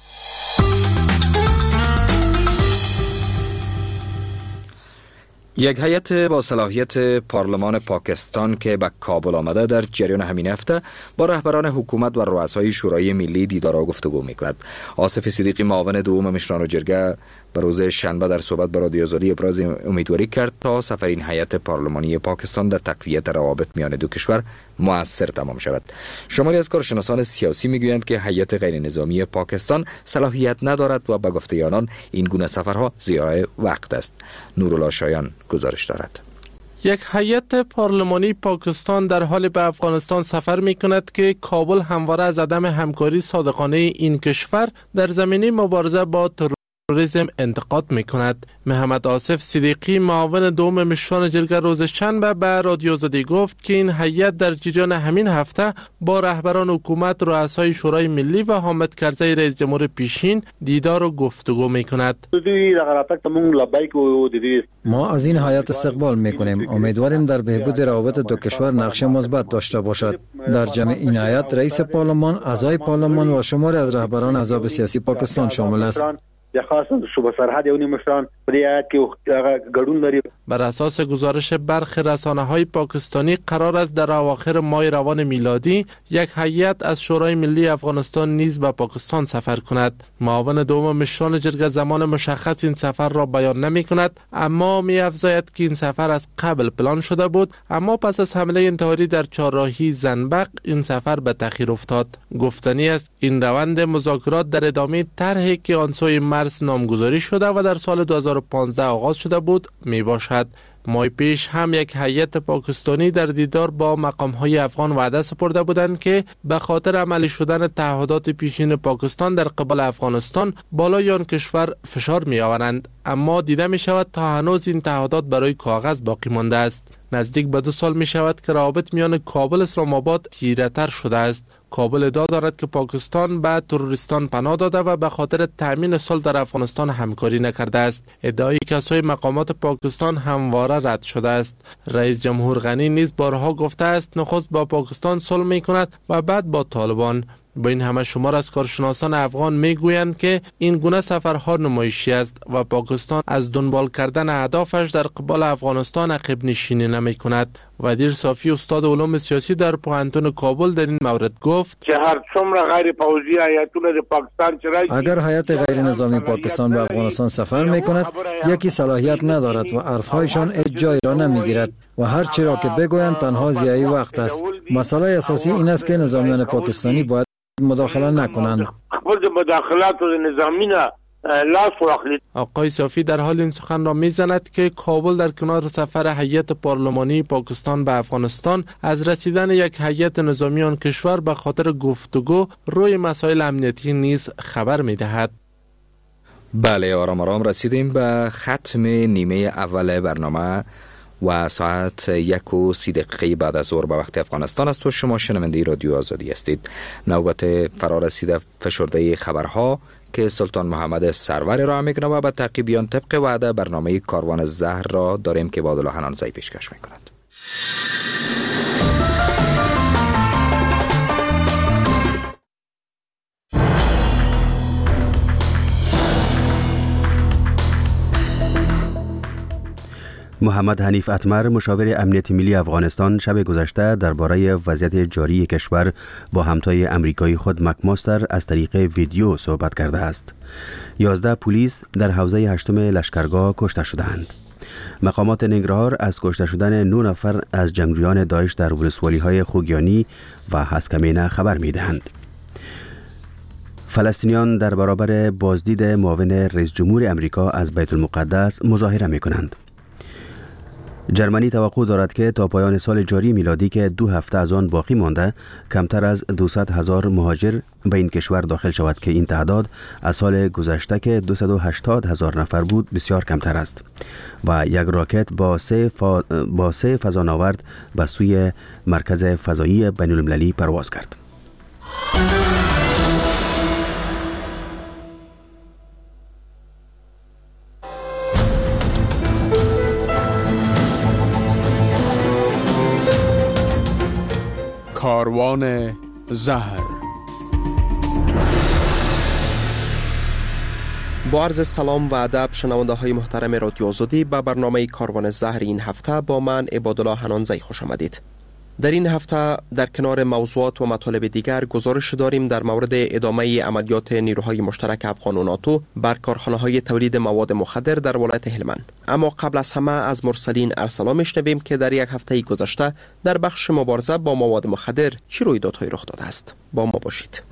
یک هیئت با صلاحیت پارلمان پاکستان که به کابل آمده در جریان همین هفته با رهبران حکومت و رؤسای شورای ملی دیدار و گفتگو می‌کند. آصف صدیقی معاون دوم مشران جرگه به روز شنبه در صحبت با رادیو آزادی ابراز امیدواری کرد تا سفر این هیئت پارلمانی پاکستان در تقویت روابط میان دو کشور مؤثر تمام شود. شماری از کارشناسان سیاسی میگویند که هیئت غیر نظامی پاکستان صلاحیت ندارد و به گفته آنان این گونه سفرها ضیاع وقت است. نورالله شایان گزارش دارد. یک هیئت پارلمانی پاکستان در حال به افغانستان سفر می کند که کابل همواره از عدم همکاری صادقانه این کشور در زمینه مبارزه با تروریسم انتقاد می کند. محمد آصف صدیقی معاون دوم مشران جرگه روز شنبه به رادیو آزادی گفت که این هیئت در جریان همین هفته با رهبران حکومت، رؤسای شورای ملی و حامد کرزی رئیس جمهور پیشین دیدار و گفتگو می کند. ما از این هیئت استقبال می کنیم. امیدواریم در بهبود روابط دو کشور نقش مثبت داشته باشد. در جمع این هیئت رئیس پارلمان، اعضای پارلمان و شماری از رهبران احزاب سیاسی پاکستان شامل است. یا خاصا صوبه سرحد یونی مشران په دې کې ګډون لري. بر اساس گزارش برخی رسانه‌های پاکستانی قرار است در اواخر ماه روان میلادی یک هیئت از شورای ملی افغانستان نیز به پاکستان سفر کند. معاون دوم مشران جرگه زمان مشخص این سفر را بیان نمی کند، اما می افزاید که این سفر از قبل پلان شده بود، اما پس از حمله انتحاری در چهارراهی زنبق این سفر به تأخیر افتاد. گفتنی است این روند مذاکرات در ادامه طرحی که آن سوی مرز نامگذاری شده و در سال دو هزار و پانزده آغاز شده بود می باشد. ماه پیش هم یک هیئت پاکستانی در دیدار با مقام‌های افغان وعده سپرده بودند که به خاطر عملی شدن تعهدات پیشین پاکستان در قبال افغانستان بالای آن کشور فشار می آورند، اما دیده می شود تا هنوز این تعهدات برای کاغذ باقی مانده است. نزدیک به دو سال می شود که روابط میان کابل اسلام آباد تیره‌تر شده است. کابل ادعا دارد که پاکستان به تروریستان پناه داده و به خاطر تأمین صلح در افغانستان همکاری نکرده است. ادعای کسای مقامات پاکستان همواره رد شده است. رئیس جمهور غنی نیز بارها گفته است نخست با پاکستان صلح می‌کند و بعد با طالبان. با این همه شمار از کارشناسان افغان میگویند که این گونه سفرها نمایشی است و پاکستان از دنبال کردن اهدافش در قبال افغانستان عقب نشینی نمی کند. ودیر صافی استاد علوم سیاسی در پوهنتون کابل در این مورد گفت که هر څومره غیر پوځي هیاتونه د پاکستان چرای اگر هیئت غیر نظامی پاکستان به افغانستان سفر می کند یکی صلاحیت ندارد و حرفهایشان هیچ جایی را نمیگیرد و هر چی را که بگویند تنها ضیاعی وقت است. مسئله اساسی این است که نظامیان پاکستانی باید مداخله نکنند. خپل مداخلات نظامی نه آقای صافی در حال این سخن را میزند که کابل در کنار سفر هیئت پارلمانی پاکستان به افغانستان از رسیدن یک هیئت نظامی آن کشور به خاطر گفتگو روی مسائل امنیتی نیز خبر میدهد. بله، آرام آرام رسیدیم به ختم نیمه اول برنامه و ساعت یک و سی دقیقه بعد از ظهر به وقت افغانستان است و شما شنونده رادیو آزادی هستید. نوبت فرا رسیده فشرده خبرها که سلطان محمد سرور را میکنه و به تعقیبیان طبق وعده برنامه کاروان زهر را داریم که با عبدالله حنانزی پیشکش میکند. محمد حنیف اتمر مشاور امنیت ملی افغانستان شب گذشته درباره وضعیت جاری کشور با همتای امریکایی خود مکماستر از طریق ویدیو صحبت کرده است. یازده پلیس در حوزه هشتم لشکرگاه کشته شدند. مقامات ننگرهار از کشته شدن نه نفر از جنگجویان داعش در ولسوالی‌های خوگیانی و هسکمینه خبر می‌دهند. فلسطینیان در برابر بازدید معاون رئیس جمهور امریکا از بیت المقدس مظاهره می‌کنند. جرمنی توقع دارد که تا پایان سال جاری میلادی که دو هفته از آن باقی مانده کمتر از دویست هزار مهاجر به این کشور داخل شود که این تعداد از سال گذشته که دویست و هشتاد هزار نفر بود بسیار کمتر است و یک راکت با سه, فا... با سه فضانورد به سوی مرکز فضایی بین المللی پرواز کرد. کاروان زهر. با عرض سلام و ادب شنونده های محترم رادیو آزادی به برنامه کاروان زهر این هفته با من عبدالله حنانزی خوش آمدید. در این هفته در کنار موضوعات و مطالب دیگر گزارش داریم در مورد ادامه عملیات نیروهای مشترک افغان و ناتو بر کارخانه‌های تولید مواد مخدر در ولایت هلمند. اما قبل از همه از مرسلین ارسلا میشنویم که در یک هفته گذشته در بخش مبارزه با مواد مخدر چه رویدادهایی رخ داده است. با ما باشید.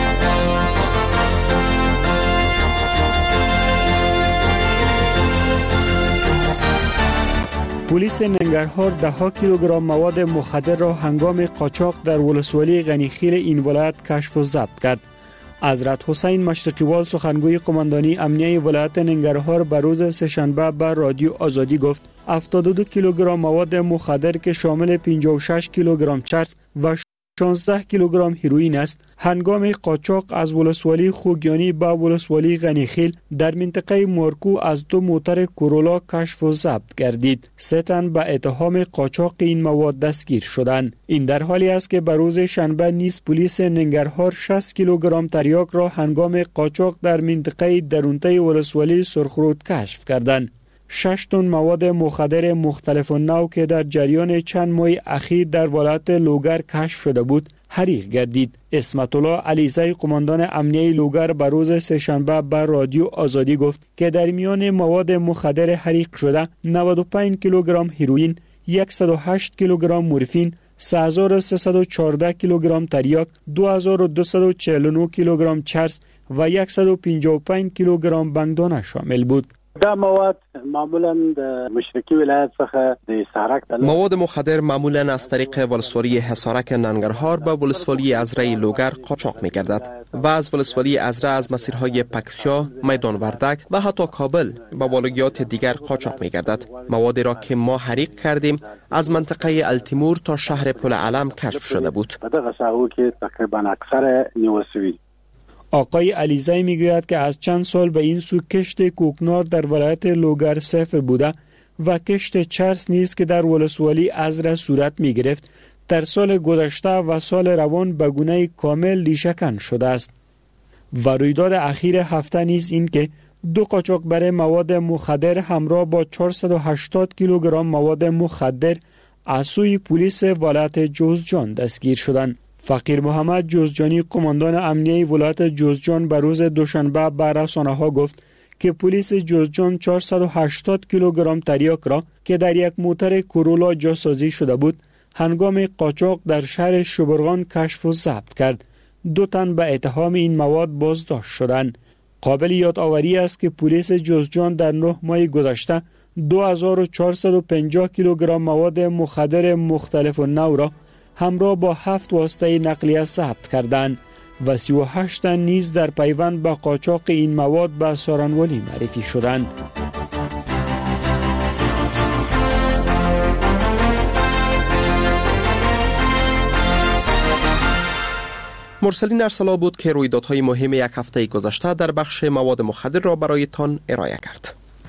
پلیس ننگرهار ده ها کیلوگرم مواد مخدر را هنگام قاچاق در ولسوالی غنیخیل این ولایت کشف و ضبط کرد. حضرت حسین مشرقیوال سخنگوی قماندانی امنیه ولایت ننگرهار به روز سه‌شنبه به رادیو آزادی گفت هفتاد و دو کیلوگرم مواد مخدر که شامل پنجاه و شش کیلوگرم چرس و شانزده کیلوگرم هیروئین است هنگام قاچاق از ولسوالی خوگیانی به ولسوالی غنیخیل در منطقه مارکو از دو موتر کورولا کشف و ضبط گردید. سه تن به اتهام قاچاق این مواد دستگیر شدند. این در حالی است که به روز شنبه نیز پلیس ننگرهار شصت کیلوگرم تریاک را هنگام قاچاق در منطقه درونته ولسوالی سرخرود کشف کردند. شش تن مواد مخدر مختلف نوع که در جریان چند ماه اخیر در ولایت لوگر کشف شده بود حریق گردید. اسمت الله علیزی قماندان امنیه لوگر به روز سه‌شنبه به رادیو آزادی گفت که در میان مواد مخدر حریق شده نود و پنج کیلوگرم هیروئین، صد و هشت کیلوگرم مورفین، سه هزار و سیصد و چهارده کیلوگرم تریاک، دو هزار و دویست و چهل و نه کیلوگرم چرس و صد و پنجاه و پنج کیلوگرم بنگدانه شامل بود. دا مواد معمولا د مشرقي ولایت څخه د حصارک مواد مخدر معمولا از طریق ولسوالی حصارک ننگرهار به ولسوالی ازره لوگر قاچاق می‌گردد و از ولسوالی ازره از مسیرهای پکتیا، میدان وردک و حتی کابل به ولایات دیگر قاچاق می‌گردد. موادی را که ما حریق کردیم از منطقه التیمور تا شهر پل علم کشف شده بود. دغه ساحو کې تقریبا اکثر نیوسوی. آقای علیزی میگوید که از چند سال به این سو کشت کوکنار در ولایت لوگر صفر بوده و کشت چرس نیز که در ولسوالی ازره صورت می گرفت در سال گذشته و سال روان به گونه کامل ریشه‌کن شده است. و رویداد اخیر هفته نیز این که دو قاچاق برای مواد مخدر همراه با چهارصد و هشتاد کیلوگرم مواد مخدر از سوی پلیس ولایت جوزجان دستگیر شدند. فقیر محمد جوزجانی قماندان امنیه ولایت جوزجان به روز دوشنبه به رسانه‌ها گفت که پلیس جوزجان چهارصد و هشتاد کیلوگرم تریاک را که در یک موتر کورولا جاسازی شده بود هنگام قاچاق در شهر شبرغان کشف و ضبط کرد. دو تن به اتهام این مواد بازداشت شدند. قابل یادآوری است که پلیس جوزجان در نه ماه گذشته دو هزار و چهارصد و پنجاه کیلوگرم مواد مخدر مختلف و نو را همراه با هفت واسطه نقلیه ضبط کردند و سی و هشت تن نیز در پیوند به قاچاق این مواد به سارنوالی معرفی شدند. مرسلین ارسلا بود که رویدادهای مهم یک هفته گذشته در بخش مواد مخدر را برایتان ارائه کرد.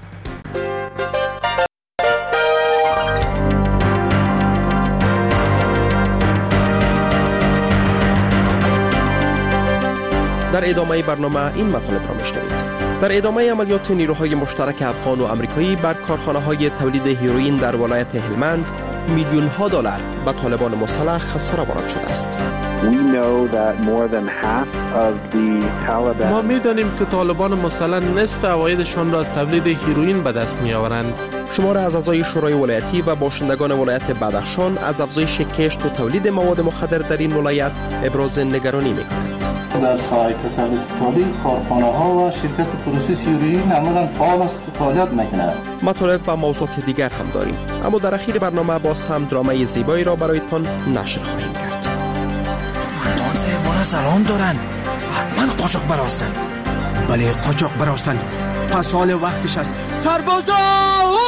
در ادامه برنامه این مطالب را میشنوید. در ادامه عملیات نیروهای مشترک افغان و امریکایی بر کارخانه‌های تولید هیروئین در ولایت هلمند میلیون ها دلار به طالبان مسلح خساره وارد شده است. ما می‌دانیم که طالبان مسلح نصف عوایدشان را از تولید هیروئین به دست می‌آورند. شمار از اعضای شورای ولایتی و باشندگان ولایت بدخشان از افزایش کشت و تولید مواد مخدر در این ولایت ابراز نگرانی می‌کنند. در ساحه تسلط تولید کارخانه‌ها و شرکت پروسس هیروئین عملاً فعال است و فعالیت می‌کنند. مطالب و موضوعات دیگر هم داریم، اما در اخیر برنامه با سم درامه زیبایی را برایتان نشر خواهیم کرد. قماندان صاحبان سلام دارن، حتما قاچاق براستن. بله قاچاق براستن، پس حال وقتش است. سربازان!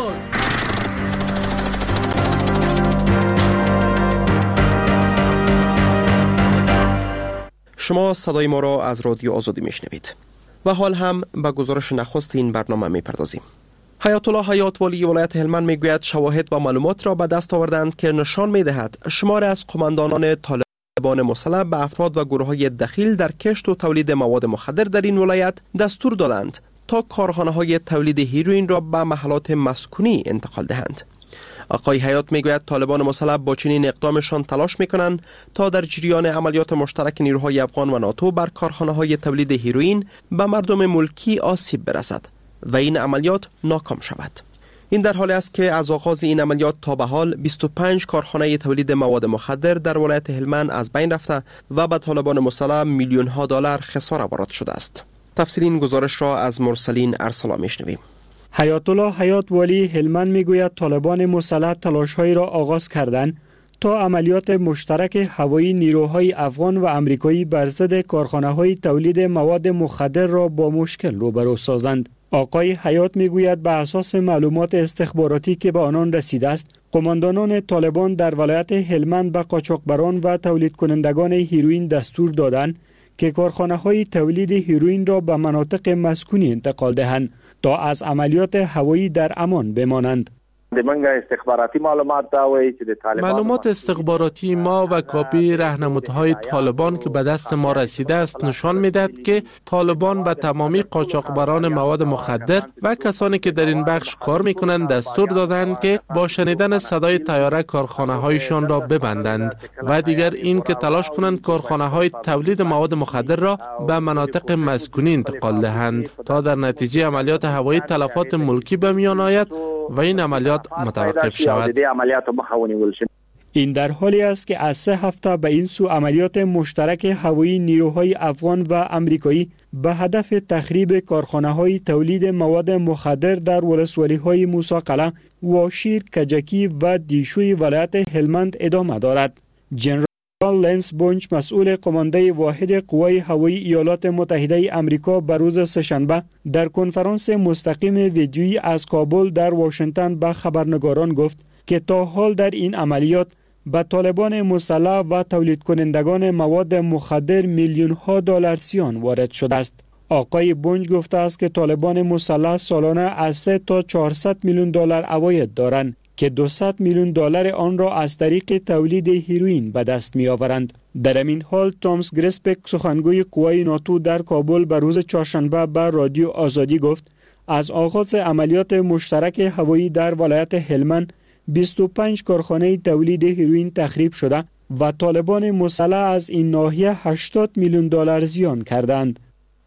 شما صدای ما را از رادیو آزادی میشنوید و حال هم به گزارش نخست این برنامه میپردازیم. حیات الله حیات والی ولایت هلمند میگوید شواهد و معلومات را به دست آوردند که نشان میدهد شمار از قماندانان طالبان مسلح به افراد و گروه‌های دخیل در کشت و تولید مواد مخدر در این ولایت دستور دادند تا کارخانه‌های تولید هیروئین را به محلات مسکونی انتقال دهند. آقای حیات میگوید طالبان مسلح با چنین اقدامشان تلاش میکنند تا در جریان عملیات مشترک نیروهای افغان و ناتو بر کارخانه‌های تولید هیروئین به مردم ملکی آسیب برسد و این عملیات ناکام شود. این در حالی است که از آغاز این عملیات تا به حال بیست و پنج کارخانه تولید مواد مخدر در ولایت هلمند از بین رفته و به طالبان مسلح میلیون ها دلار خساره وارد شده است. تفصیل این گزارش را از مرسلین ارسلا میشنویم. حیات الله حیات والی هلمند میگوید طالبان مسلح تلاش‌هایی را آغاز کردند تا عملیات مشترک هوایی نیروهای افغان و امریکایی بر ضد کارخانه‌های تولید مواد مخدر را با مشکل روبرو سازند. آقای حیات میگوید به اساس معلومات استخباراتی که به آنان رسیده است، قماندانان طالبان در ولایت هلمند به قاچاقبران و تولید کنندگان هیروئین دستور دادند که کارخانه‌های تولید هیروئین را به مناطق مسکونی انتقال دهند تا از عملیات هوایی در امان بمانند. استخباراتی معلومات داوی چې د طالبان معلومات استخباراتی ما و کاپی راهنمودهای طالبان که به دست ما رسیده است نشان می‌دهد که طالبان به تمامی قاچاقبران مواد مخدر و کسانی که در این بخش کار می‌کنند دستور دادند که با شنیدن صدای تیاره کارخانه‌هایشان را ببندند و دیگر این که تلاش کنند کارخانه‌های تولید مواد مخدر را به مناطق مسکونی انتقال دهند تا در نتیجه عملیات هوایی تلفات ملکی به میان آید و این عملیات متوقف شود. این در حالی است که از سه هفته به این سو عملیات مشترک هوایی نیروهای افغان و امریکایی به هدف تخریب کارخانه‌های تولید مواد مخدر در ولسوالی‌های موسی قلعه، واشیر، کجکی و دیشوی ولایت هلمند ادامه دارد. جنرال لنس بونچ، مسئول قمانده واحد قوای هوایی ایالات متحده آمریکا، به روز سه‌شنبه در کنفرانس مستقیم ویدیویی از کابل در واشنگتن به خبرنگاران گفت که تا حال در این عملیات به طالبان مسلح و تولید کنندگان مواد مخدر میلیون ها دلار زیان وارد شده است. آقای بونج گفته است که طالبان مسلح سالانه از سه تا چهارصد میلیون دلار عواید دارند که دویست میلیون دلار آن را از طریق تولید هیروئین به دست می آورند. در همین حال تامس گریسپک، سخنگوی قوای ناتو در کابل، به روز چهارشنبه به رادیو آزادی گفت از آغاز عملیات مشترک هوایی در ولایت هلمند بیست و پنج کارخانه تولید هیروئین تخریب شده و طالبان مسلح از این ناحیه هشتاد میلیون دلار زیان کردند.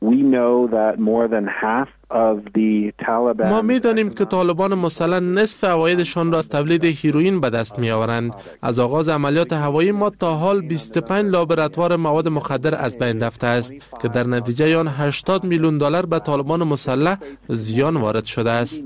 ما می‌دانیم که طالبان مسلح نصف عوایدشان را از تولید هیروئین به دست می‌آورند. از آغاز عملیات هوایی ما تا حال بیست و پنج لابراتوار مواد مخدر از بین رفته است که در نتیجه آن هشتاد میلیون دلار به طالبان مسلح زیان وارد شده است.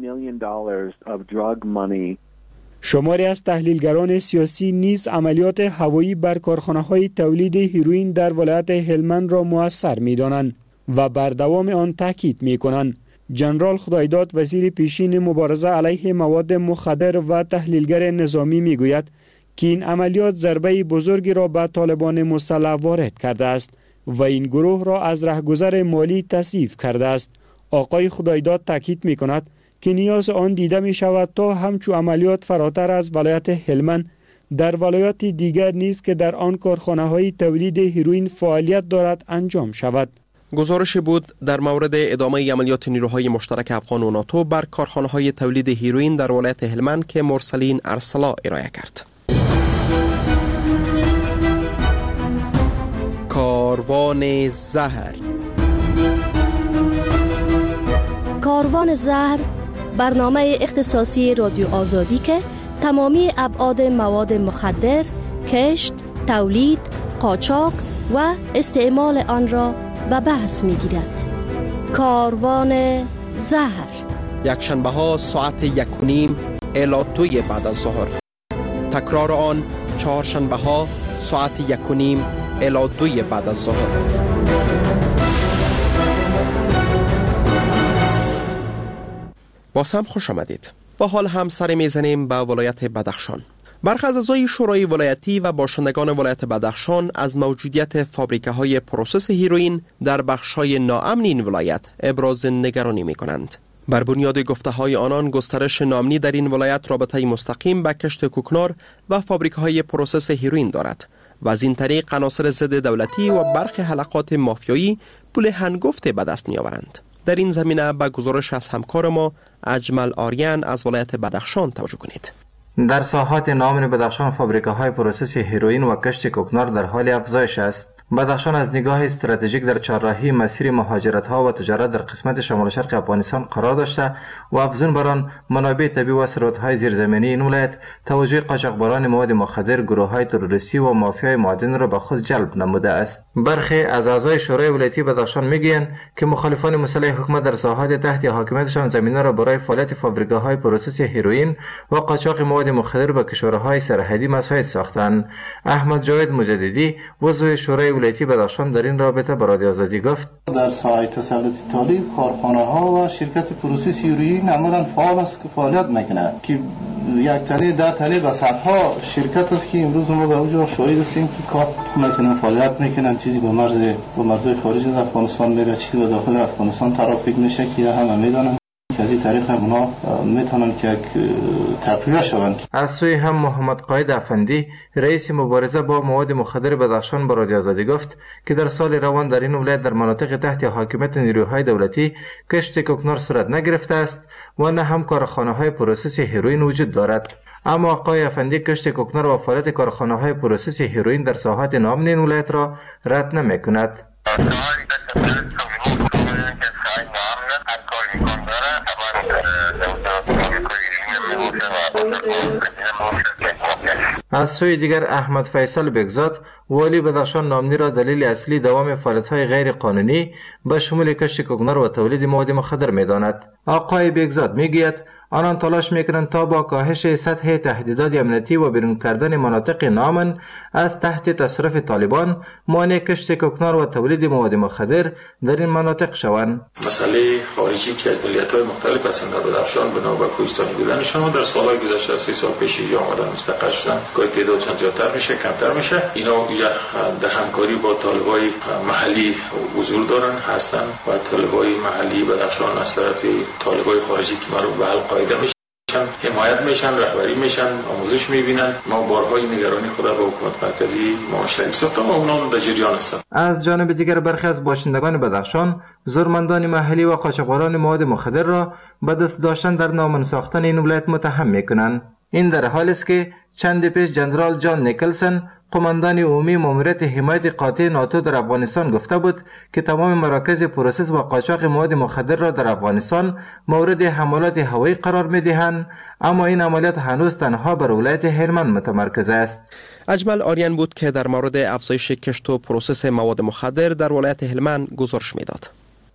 شماری از تحلیلگران سیاسی نیز عملیات هوایی بر کارخانه‌های تولید هیروئین در ولایت هلمند را مؤثر می‌دانند و بر دوام آن تاکید می‌کنند. جنرال خدایداد، وزیر پیشین مبارزه علیه مواد مخدر و تحلیلگر نظامی، می‌گوید که این عملیات ضربه بزرگی را به طالبان مسلح وارد کرده است و این گروه را از رهگذر مالی تصیف کرده است. آقای خدایداد تاکید می‌کند که نیاز آن دیده می شود تا همچو عملیات فراتر از ولایت هلمند در ولایات دیگر نیز که در آن کارخانه های تولید هیروئین فعالیت دارد انجام شود. گزارش بود در مورد ادامه عملیات نیروهای مشترک افغان و ناتو بر کارخانه های تولید هیروئین در ولایت هلمند که مرسلین ارسلا ارائه کرد. کاروان زهر. کاروان زهر برنامه اختصاصی رادیو آزادی که تمامی ابعاد مواد مخدر، کشت، تولید، قاچاق و استعمال آن را به بحث می گیرد. کاروان زهر، یک شنبه ها ساعت یک و نیم الی دوی بعد از ظهر. تکرار آن چهار شنبه ها ساعت یک و نیم الی دوی بعد از ظهر. باز هم خوش آمدید. با حال هم سر میزنیم به ولایت بدخشان. برخی از اعضای شورای ولایتی و باشندگان ولایت بدخشان از موجودیت فابریکه های پروسس هیروئین در بخش‌های ناامن این ولایت ابراز نگرانی می کنند. بر بنیاد گفته های آنان گسترش ناامنی در این ولایت رابطه مستقیم به کشت کوکنار و فابریکه های پروسس هیروئین دارد و از این طریق عناصر ضد دولتی و برخی حلقات مافیایی پول هنگفت به دست می آورند. در این زمینه به گزارش از همکار ما اجمل آریان از ولایت بدخشان توجه کنید. در ساحات ناامن بدخشان فابریکه های پروسس هیروئین و کشت کوکنار در حال افزایش است. بدخشان از نگاه استراتژیک در چهارراهی مسیر مهاجرت ها و تجارت در قسمت شمال شرق افغانستان قرار داشته و افزون بر آن منابع طبیعی و ثروت های زیرزمینی این ولایت توجه قاچاقبران مواد مخدر، گروه های تروریستی و مافیای معادن را به خود جلب نموده است. برخی از اعضای شورای ولایتی بدخشان میگویند که مخالفان مسلح حکومت در ساحات تحت حاکمیتشان زمینه را برای فعالیت فابریکه های پروسس هیروئین و قاچاق مواد مخدر به کشورهای سرحدی مساعد ساختند. احمد جاوید مجددی، عضو شورای ولایتی بدخشان، در این رابطه به رادیو آزادی گفت در ساحه تسلط طالب کارخانه ها و شرکت پروسس هیروئین عملاً فعال است که فعالیت میکنه که یک تله ده تله به صدها شرکت است که امروز ما به اونجا شاهد هستیم که کار میکنن، فعالیت میکنن، چیزی به مرز به مرزهای خارج از افغانستان میره، چیزی به داخل افغانستان ترافیک میشه که همه میدونن که از این طریق اونا میتونن که تقویه شوند. از سوی هم محمد قائد افندی، رئیس مبارزه با مواد مخدر بدخشان، به رادیو آزادی گفت که در سال روان در این ولایت در مناطق تحت حاکمیت نیروهای دولتی کشت کوکنار صورت نگرفته است و نه هم کارخانه های پروسس هیروئین وجود دارد. اما آقای افندی کشت کوکنار و فعالیت کارخانه های پروسس هیروئین در ساحات ناامن این ولایت را رد نمیکند. از سوی دیگر احمد فیصل بگزاد والی بدخشان نامنی را دلیل اصلی دوام فعالیت‌های غیر قانونی به شمول کشت کوکنار و تولید مواد مخدر می‌داند. آقای بگزاد می‌گوید آنان تلاش میکنند تا با کاهش سطح تهدیدات امنیتی و بیرون کردن مناطق ناامن از تحت تصرف طالبان مانع کشت کوکنار و تولید مواد مخدر در این مناطق شوند. مسئله خارجی که از ملیت‌های مختلف هستند در بدخشان بنا به کوهستانی بودنشان در سال‌های گذشته از سی سال پیش اینجا آمدن مستقر شدن. گاهی تعدادشان زیادتر میشه، کمتر میشه. اینا در همکاری با طالبای محلی حضور دارن هستن و طالبای محلی بدخشان از طرف طالبای خارجی که معروف به القاعده میشن حمایت میشن، رهبری میشن، آموزش میبینن. ما بارهای نگرانی خود با حکومت مرکزی ما شریک ساختم و اونها در جریان هستن. از جانب دیگر برخی از باشندگان بدخشان زورمندان محلی و قاچاقبران مواد مخدر را به دست داشتن در نامن ساختن این ولایت متهم میکنند. این در حالی است که چند پیش جنرال جان نیکلسن قماندان عمومی ماموریت حمایت قاطع ناتو در افغانستان گفته بود که تمام مراکز پروسس و قاچاق مواد مخدر را در افغانستان مورد حملات هوایی قرار می‌دهند، اما این عملیات هنوز تنها بر ولایت هلمند متمرکز است. اجمل آریان بود که در مورد افزایش کشت و پروسس مواد مخدر در ولایت هلمند گزارش می‌داد.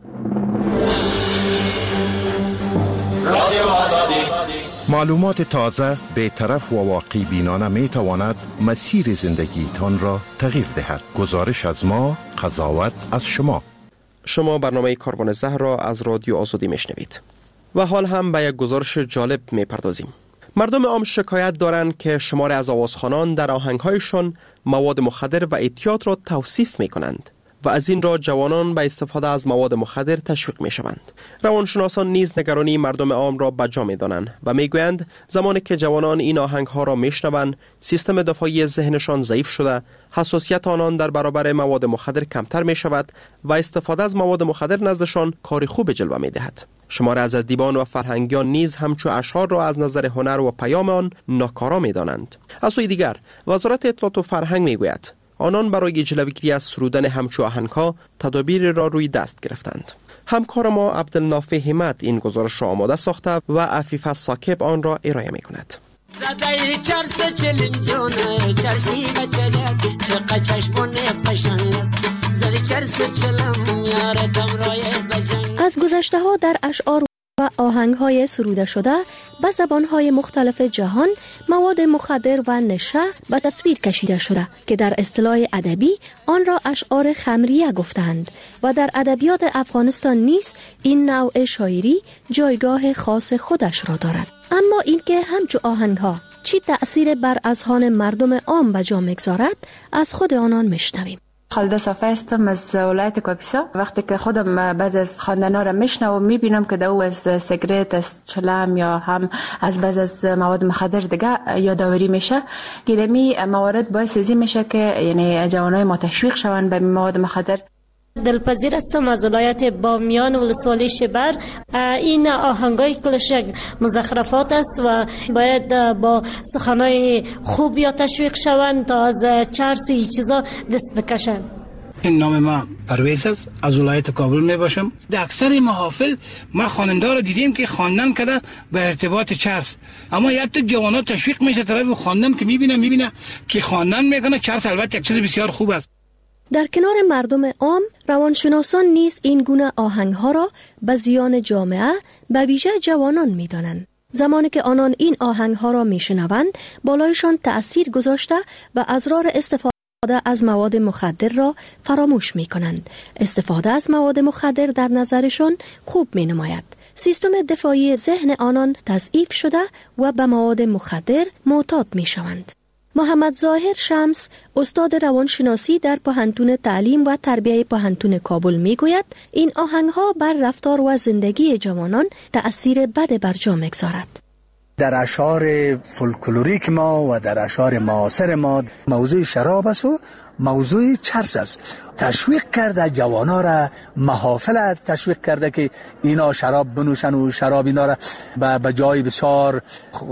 معلومات تازه به طرف و واقعی بینانه می تواند مسیر زندگی تان را تغییر دهد. گزارش از ما، قضاوت از شما. شما برنامه کاروان زهر را از رادیو آزادی میشنوید. و حال هم به یک گزارش جالب می پردازیم. مردم عام شکایت دارند که شمار از آوازخوانان در آهنگهایشان مواد مخدر و اعتیاد را توصیف می کنند و از این را جوانان به استفاده از مواد مخدر تشویق می شوند. روانشناسان نیز نگرانی مردم عام را بجا می دانند و می گویند زمانی که جوانان این آهنگ ها را می شنوند، سیستم دفاعی ذهنشان ضعیف شده، حساسیت آنان در برابر مواد مخدر کمتر می شود و استفاده از مواد مخدر نزدشان کار خوب جلوه می دهد. شمار از ادیبان و فرهنگیان نیز همچو اشعار را از نظر هنر و پیام آن ناکارا می دانند. از سوی دیگر وزارت اطلاعات و فرهنگ می گوید آنان برای جلوگیری از سرودن همچو آهنگ‌ها تدابیر را روی دست گرفتند. همکار ما عبدالنافع همت این گزارش را آماده ساخته و عفیفه ساکب آن را ارائه می‌کند. زدای چرس چلم جونه چرسی بچلک چقا چشمونه قشنگ زدای چرس چلم یار دمرای بجنگ. از گذشته ها در اشعار و آهنگ‌های سروده شده به زبان‌های مختلف جهان مواد مخدر و نشه به تصویر کشیده شده که در اصطلاح ادبی آن را اشعار خمریه گفتند و در ادبیات افغانستان نیز این نوع شاعری جایگاه خاص خودش را دارد. اما اینکه همچو آهنگ‌ها چی تأثیر بر اذهان مردم عام به جا می‌گذارد از خود آنان میشنویم. خالده صافی هستم از ولایت کاپیسا. وقتی که خودم بعض از خواندنا را میشنوم میبینم که دو از سیگرت، از چلم یا هم از بعض از مواد مخدر دیگه یادآوری میشه که می موارد باعث ازی میشه که یعنی جوانای ما تشویق شوند به مواد مخدر. دلپذیر هستم از ولایت بامیان ولسوالی شبر. این آهنگای کلش مزخرفات است و باید با سخنای خوب یا تشویق شوند تا از چرس و چیزا دست بکشند. این نام ما پرویز است، از ولایت کابل می باشم. در اکثر محافل ما خواننده را دیدیم که خواندن کرده به ارتباط چرس، اما یک تا جوانا تشویق میشه طرف خواندن که میبینه میبینه که خواندن میکنه. چرس البته یک چیز بسیار خوب است. در کنار مردم عام، روانشناسان نیز این گونه آهنگ‌ها را به زیان جامعه به ویژه جوانان می‌دانند. زمانی که آنان این آهنگ‌ها را می‌شنوند، بالایشان تأثیر گذاشته و اسرار استفاده از مواد مخدر را فراموش می‌کنند. استفاده از مواد مخدر در نظرشان خوب می‌نماید. سیستم دفاعی ذهن آنان تضعیف شده و به مواد مخدر معتاد می‌شوند. محمد ظاهر شمس، استاد روانشناسی در پوهنتون تعلیم و تربیه پوهنتون کابل میگوید این آهنگ‌ها بر رفتار و زندگی جوانان تأثیر بد بر جا می‌گذارد. در اشعار فولکلوریک ما و در اشعار معاصر ما موضوع شراب است و موضوع چرس است. تشویق کرده جوانا را، محافل تشویق کرده که اینا شراب بنوشن و شراب اینا را به جای بسیار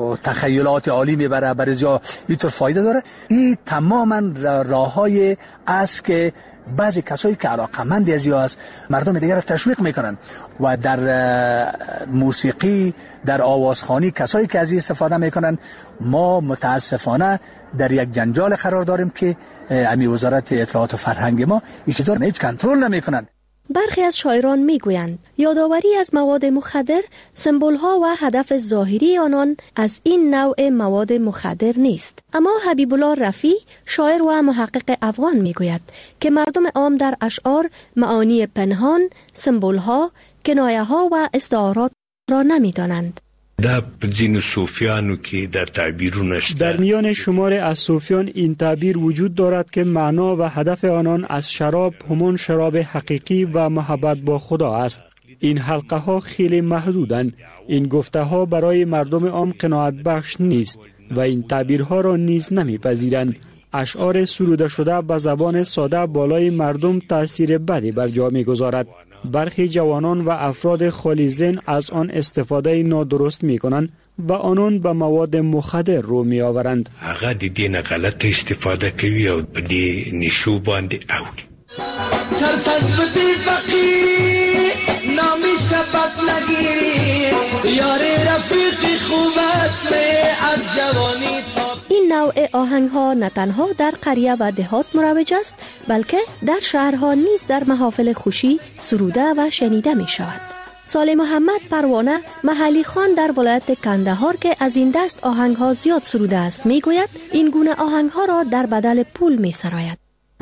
تخیلات عالی میبره، برای جا اینطور فایده داره. این تماما راههای است که بعضی کسایی که علاقمند از یا است مردم دیگر را تشویق میکنن و در موسیقی در آوازخوانی کسایی که از این استفاده میکنن. ما متاسفانه در یک جنجال قرار داریم که امی وزارت اطلاعات و فرهنگ ما هیچ طور هیچ کنترل نمیکنن. برخی از شاعران میگویند یادآوری از مواد مخدر سمبل ها و هدف ظاهری آنان از این نوع مواد مخدر نیست. اما حبیب الله رفیع شاعر و محقق افغان میگوید که مردم عام در اشعار معانی پنهان، سمبل ها، کنایه ها و استعارات را نمیدانند. در ځینو صوفیانو کې در تعبیرونش در میان شمار از صوفیان این تعبیر وجود دارد که معنا و هدف آنان از شراب همان شراب حقیقی و محبت با خدا است. این حلقه ها خیلی محدودند. این گفته ها برای مردم عام قناعت بخش نیست و این تعبیرها را نیز نمیپذیرند. اشعار سروده شده به زبان ساده بالای مردم تأثیر بدی بر جا میگذارد. برخی جوانان و افراد خالی ذهن از آن استفاده نادرست می کنند و آنان به مواد مخدر رو می آورند. هغه د دې غلط استفاده کوي او په دې نشو باندې اوړي. سرسبزی فقیری نامی شبت نگیری یار رفیقی خوب است از جوانی. این نوع آهنگ ها نه تنها در قریه و دهات مروج است بلکه در شهرها نیز در محافل خوشی سروده و شنیده می شود. صالح محمد پروانه محلی خان در ولایت کندهار که از این دست آهنگ ها زیاد سروده است می گوید این گونه آهنگ ها را در بدل پول می سراید.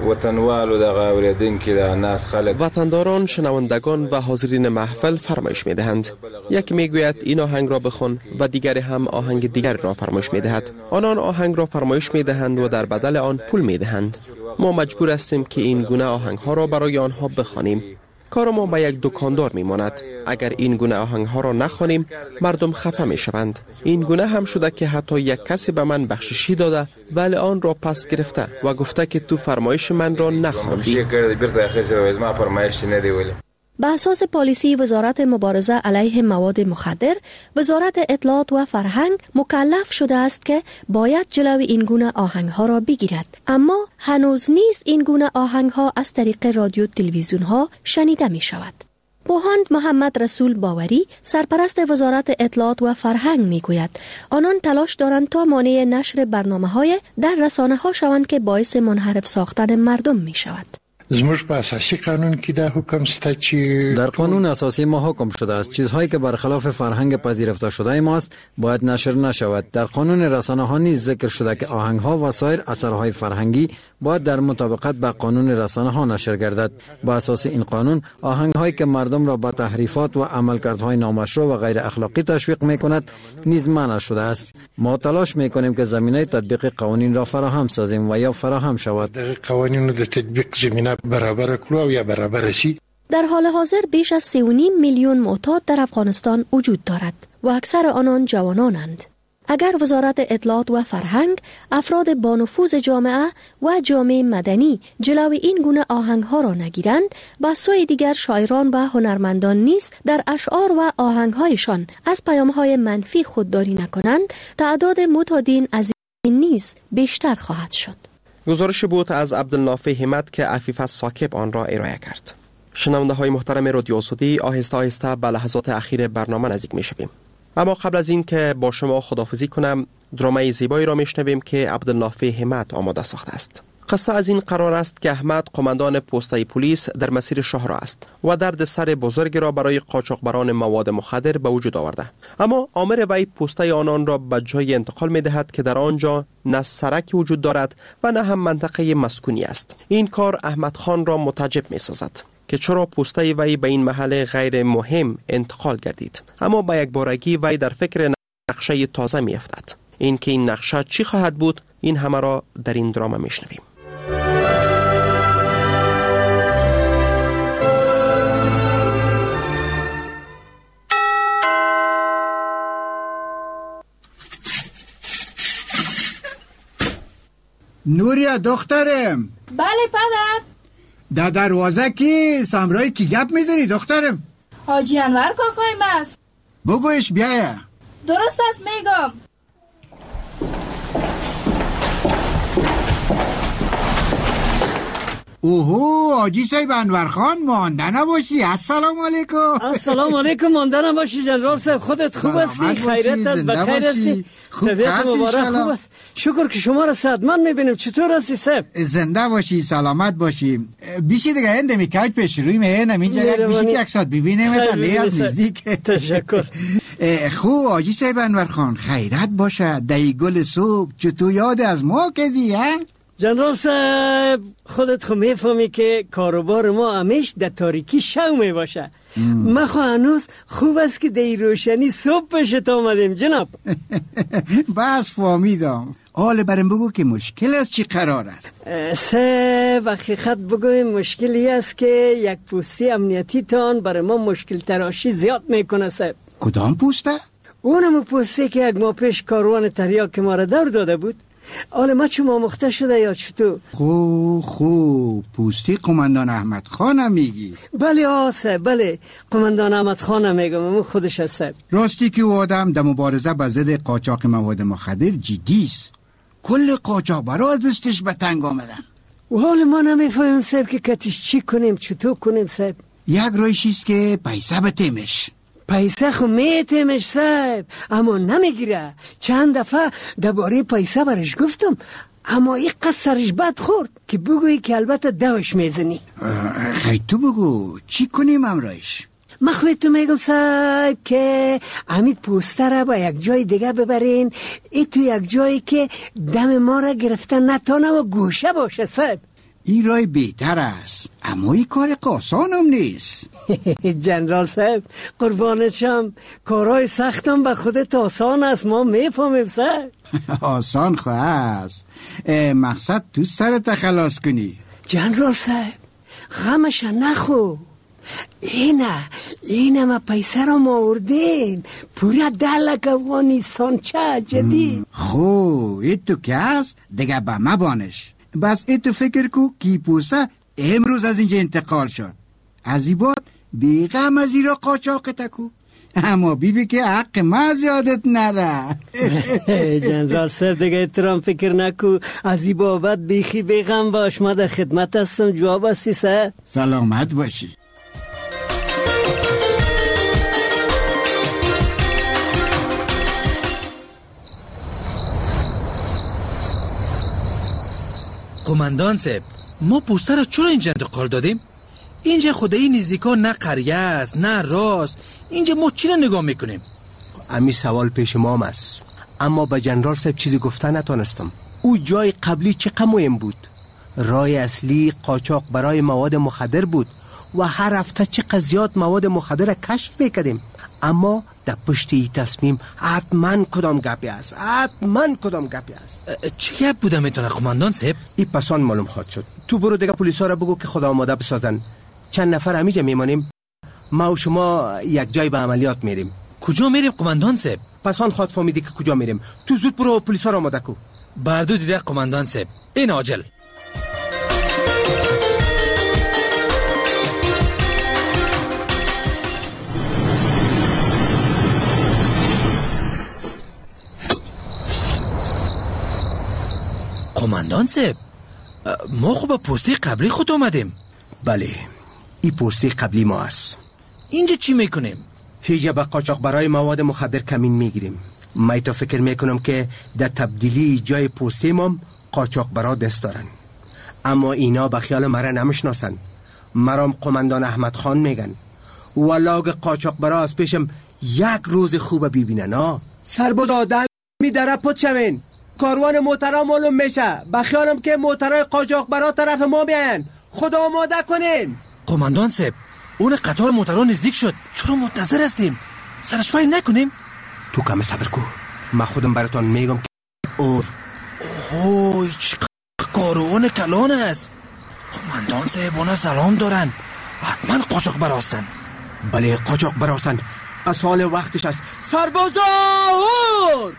وطنداران، شنوندگان و حاضرین محفل فرمایش می دهند. یک می گوید این آهنگ را بخوان و دیگری هم آهنگ دیگر را فرمایش می دهد. آنان آهنگ را فرمایش می دهند و در بدل آن پول می دهند. ما مجبور هستیم که این گونه آهنگ ها را برای آنها بخوانیم. کار ما به یک دکاندار می ماند. اگر این گونه آهنگ ها را نخوانیم مردم خفه می شوند. این گونه هم شده که حتی یک کسی به من بخششی داده ولی آن را پس گرفته و گفته که تو فرمایش من را نخواندی. به اساس پالیسی وزارت مبارزه علیه مواد مخدر، وزارت اطلاعات و فرهنگ مکلف شده است که باید جلوی این گونه آهنگ ها را بگیرد. اما هنوز نیز این گونه آهنگ ها از طریق رادیو تلویزیون ها شنیده می شود. بوهاند محمد رسول باوری سرپرست وزارت اطلاعات و فرهنگ می گوید آنان تلاش دارند تا مانع نشر برنامه های در رسانه ها شوند که باعث منحرف ساختن مردم می شود. زموږ په اساسي قانون کې دا حکم شته چې در قانون اساسی ما حکم شده است چیزهایی که برخلاف فرهنگ پذیرفته شده ماست باید نشر نشود. در قانون رسانه ها نیز ذکر شده که آهنگ ها و سایر اثرهای فرهنگی باید در مطابقت با قانون رسانه ها نشر گردد. با اساس این قانون آهنگ هایی که مردم را به تحریفات و عملکردهای نامشروع و غیر اخلاقی تشویق می کند نیز منع شده است. ما تلاش می کنیم که زمینه تطبیق قوانین را فراهم سازیم و یا فراهم شود. قوانین د تطبیق زمینه برابر کړو یا برابر شي. در حال حاضر بیش از سه و نیم میلیون معتاد در افغانستان وجود دارد و اکثر آنان جوانانند. اگر وزارت اطلاعات و فرهنگ، افراد با نفوذ جامعه و جامعه مدنی جلوی این گونه آهنگ ها را نگیرند، با سوی دیگر شاعران و هنرمندان نیز در اشعار و آهنگ هایشان از پیام های منفی خودداری نکنند، تعداد معتادین از این نیز بیشتر خواهد شد. گزارش بود از عبدالنافع همت که عفیف ساکب آن را ارائه کرد. شنونده های محترم رادیو آزادی، آهسته آهسته به لحظات اخیر برنامه نزدیک می شویم. اما قبل از این که با شما خداحافظی کنم، درامه زیبایی را میشنویم که عبدالنافع همت آماده ساخته است. قصه از این قرار است که احمد قماندان پسته پلیس در مسیر شهر است و درد سر بزرگی را برای قاچاقبران مواد مخدر به وجود آورده. اما آمر وی پسته آنان را به جای انتقال می دهد که در آنجا نه سرکی وجود دارد و نه هم منطقه مسکونی است. این کار احمد خان را متعجب می سازد که چرا پسته وی به این محل غیر مهم انتقال گردید. اما با یک بارگی وی در فکر نقشه تازه می افتد. این که این نقشه چی خواهد بود، این همه را در این درام می شنویم. نوریا دخترم. بله پدر. در دروازه کی سامرای کی گپ میزنی دخترم؟ حاجی انور کاکایم است. بگویش بیایه. درست است میگم. اوهو آجی صاحب انور خان مانده نباشی. السلام علیکم. السلام علیکم. مانده نباشی جنرال صاحب. خودت خوب هستی؟ خیرت است؟ بخیر هستی؟ طبیعت مبارک خوب است؟ شکر که شما را صحتمند میبینیم. چطور هستی صاحب؟ زنده باشی، سلامت باشی. بیشی دیگه هنده میکاج پیش روی مهنم اینجا بیشی که یک ساعت ببینیم لی از نزدیک. تشکر. خوب آجی صاحب انور خان خیرت باشه. دی گل صبح چطور یاد از ما کردی ها؟ جنرال صاحب خودت خو میفهمی که کاروبار ما همیش در تاریکی شو میباشه. ما خو هنوز خوب است که در روشنی صبح پشت آمدیم جناب. بس فهمیدم. حال برم بگو که مشکل است چی قرار است؟ صاحب حقیقت بگویم مشکلی است که یک پوستی امنیتی تان برای ما مشکل تراشی زیاد میکنه صاحب. کدام پوسته؟ اونم پوستی که یک ماه پیش کاروان تریاک ما را دور داده بود. حالا ما چون آموخته شده یا چطور؟ خو خو پوستی قماندان احمد خانم میگی؟ بله آسه بله قماندان احمد خانم میگم. اون خودش هست. راستی که او آدم در مبارزه با ضد قاچاق مواد مخدر جدیست. کل قاچاق برا دستش به تنگ آمدن. و حال ما نمیفهمیم صاحب که کتیش چی کنیم چطور کنیم صاحب. یک رایشیست که پیسه بتیمش. پیسه خو میتیمش صاحب اما نمیگیره. چند دفعه درباره پیسه برش گفتم اما این قصد سرش بد خورد که بگویی که البته دوش میزنی. خیلی تو بگو چی کنیم امرایش؟ من خواهی تو میگم صاحب که امید پوسته را با یک جای دیگه ببرین. ای تو یک جایی که دم ما را گرفتن نتانه و گوشه باشه صاحب. این رای بهتر است اما این کار آسانم نیست. جنرال صاحب قربانت شم کارهای سختم به خودت آسان است. ما میفهمیم صاحب. آسان خواه است. مقصد تو سرت خلاص کنی. جنرال صاحب غمش نخو. اینه اینه ما پیسه را ما اردین پورا دلک افغانستان چه جدید. خو ایتو که هست دیگه با ما بانش. بس ایتو فکر کو کی پوسه امروز از اینجا انتقال شد. از این بعد بیغم از این را قاچاق تکو. اما بیبی که حق ما زیادت نره. جنرال صاحب دیگه اترام فکر نکو. از این بابت بیخی بیغم باش. ما در خدمت هستم. جواب هستی سر سلامت باشی. قماندان صاحب ما پوسته را چرا اینجا انتقال دادیم؟ اینجا خدایی نزدیکا نه قریه است نه راست. اینجا ما چی را نگاه میکنیم؟ امی سوال پیش ما است اما به جنرال صاحب چیزی گفته نتونستم. او جای قبلی چقدر مهم بود. راه اصلی قاچاق برای مواد مخدر بود و هر هفته چقدر زیاد مواد مخدر کشف میکردیم. اما در پشت این تصمیم حتما کدام گپی است حتما کدام گپی است. چه گپ بوده میتونه قماندان صاحب؟ این پسان معلوم خواهد شد. تو برو دیگه پلیسا را بگو که خدا آماده بسازن. چند نفر همیجا میمانیم. ما و شما یک جای به عملیات میریم. کجا میریم قماندان صاحب؟ پسان خواهد فهمیدی که کجا میریم. تو زود برو پلیسا را آماده کو. بردو دیده قماندان صاحب. این عاجل. قماندان صاحب ما خوب پستی قبلی خود آمدیم. بله این پستی قبلی ما است. اینجا چی میکنیم؟ هیچ به قاچاق برای مواد مخدر کمین میگیریم. من تا فکر میکنم که در تبدیلی جای پستی مام قاچاق برا دست دارن اما اینا به خیال مرا نمیشناسن. مرام قماندان احمد خان میگن. والا اگه قاچاق برا از پیشم یک روز خوب ببینن ها سرباز آدم میدره پد شوین. کاروان موترا معلوم میشه. بخیالم که موترای قاچاق برا طرف ما بیاین. خدا آماده کنین. قماندان صاحب اون قطار موترا نزدیک شد. چرا منتظر هستیم؟ سرشوایی نکنیم؟ تو کم صبر کو. من خودم براتون میگم که اور اوه چقدر کاروان کلان است. قماندان صاحب اونا سلام دارن. حتما قاچاق براستن. بله قاچاق براستن. از حال وقتش است. سربازا اور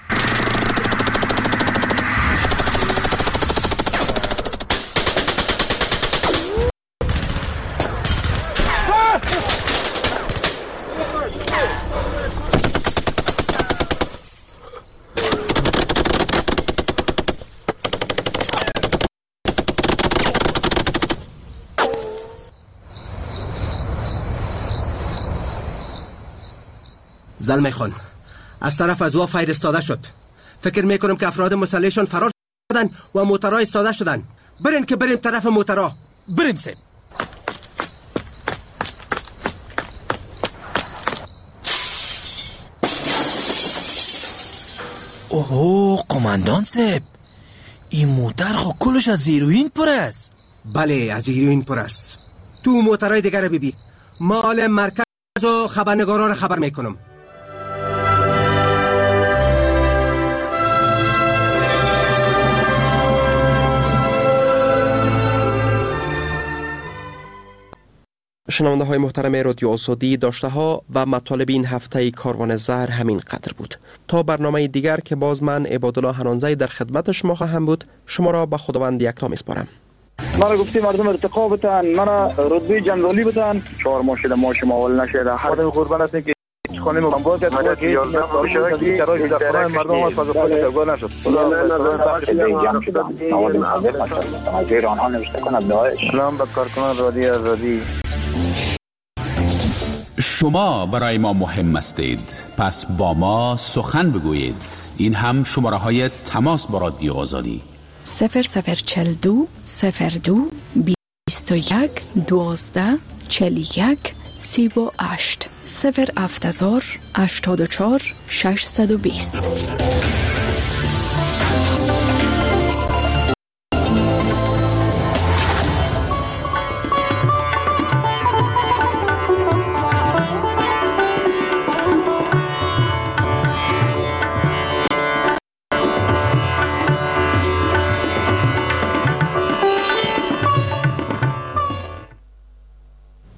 زلمه خان، از طرف از وا فایر استاده شد. فکر میکنم که افراد مسلحشان فرار شدن و موترها استاده شدن. برین که بریم طرف موترها. بریم سیم. اوه قماندان صاحب، این موتر خو کلش از هیروین پر است. بله از هیروین پر است. تو موترهای دیگر رو ببین. مال مرکز و خبرنگارا رو خبر میکنم. شنونده های محترم رادیو آزادی، داشته ها و مطالب این هفته کاروان زهر همین قدر بود. تا برنامه دیگر که باز من عبادالله حنانزی در خدمت شما خواهم بود، شما را به خداوند یکتا میسپارم. مرا گفتی مردم ارتقا بتن، مرا رتبه جنرالی بتن، چهار ماه شده ماه شما اول نشده. هر آدم قربان است که خانم من باید مدت یازده ماه شده که کرای دفترهای مردم از فاز خود تقبل نشد. غیر آنها نوشته کند داعش. سلام به کارکنان رادیو آزادی. شما برای ما مهم هستید، پس با ما سخن بگویید. این هم شماره های تماس با رادیو آزادی: صفر صفر چل دو صفر دو بیست و یک دوازده چل یک سی و هشت صفر هفت هزار هشتاد و چهار ششصد و بیست.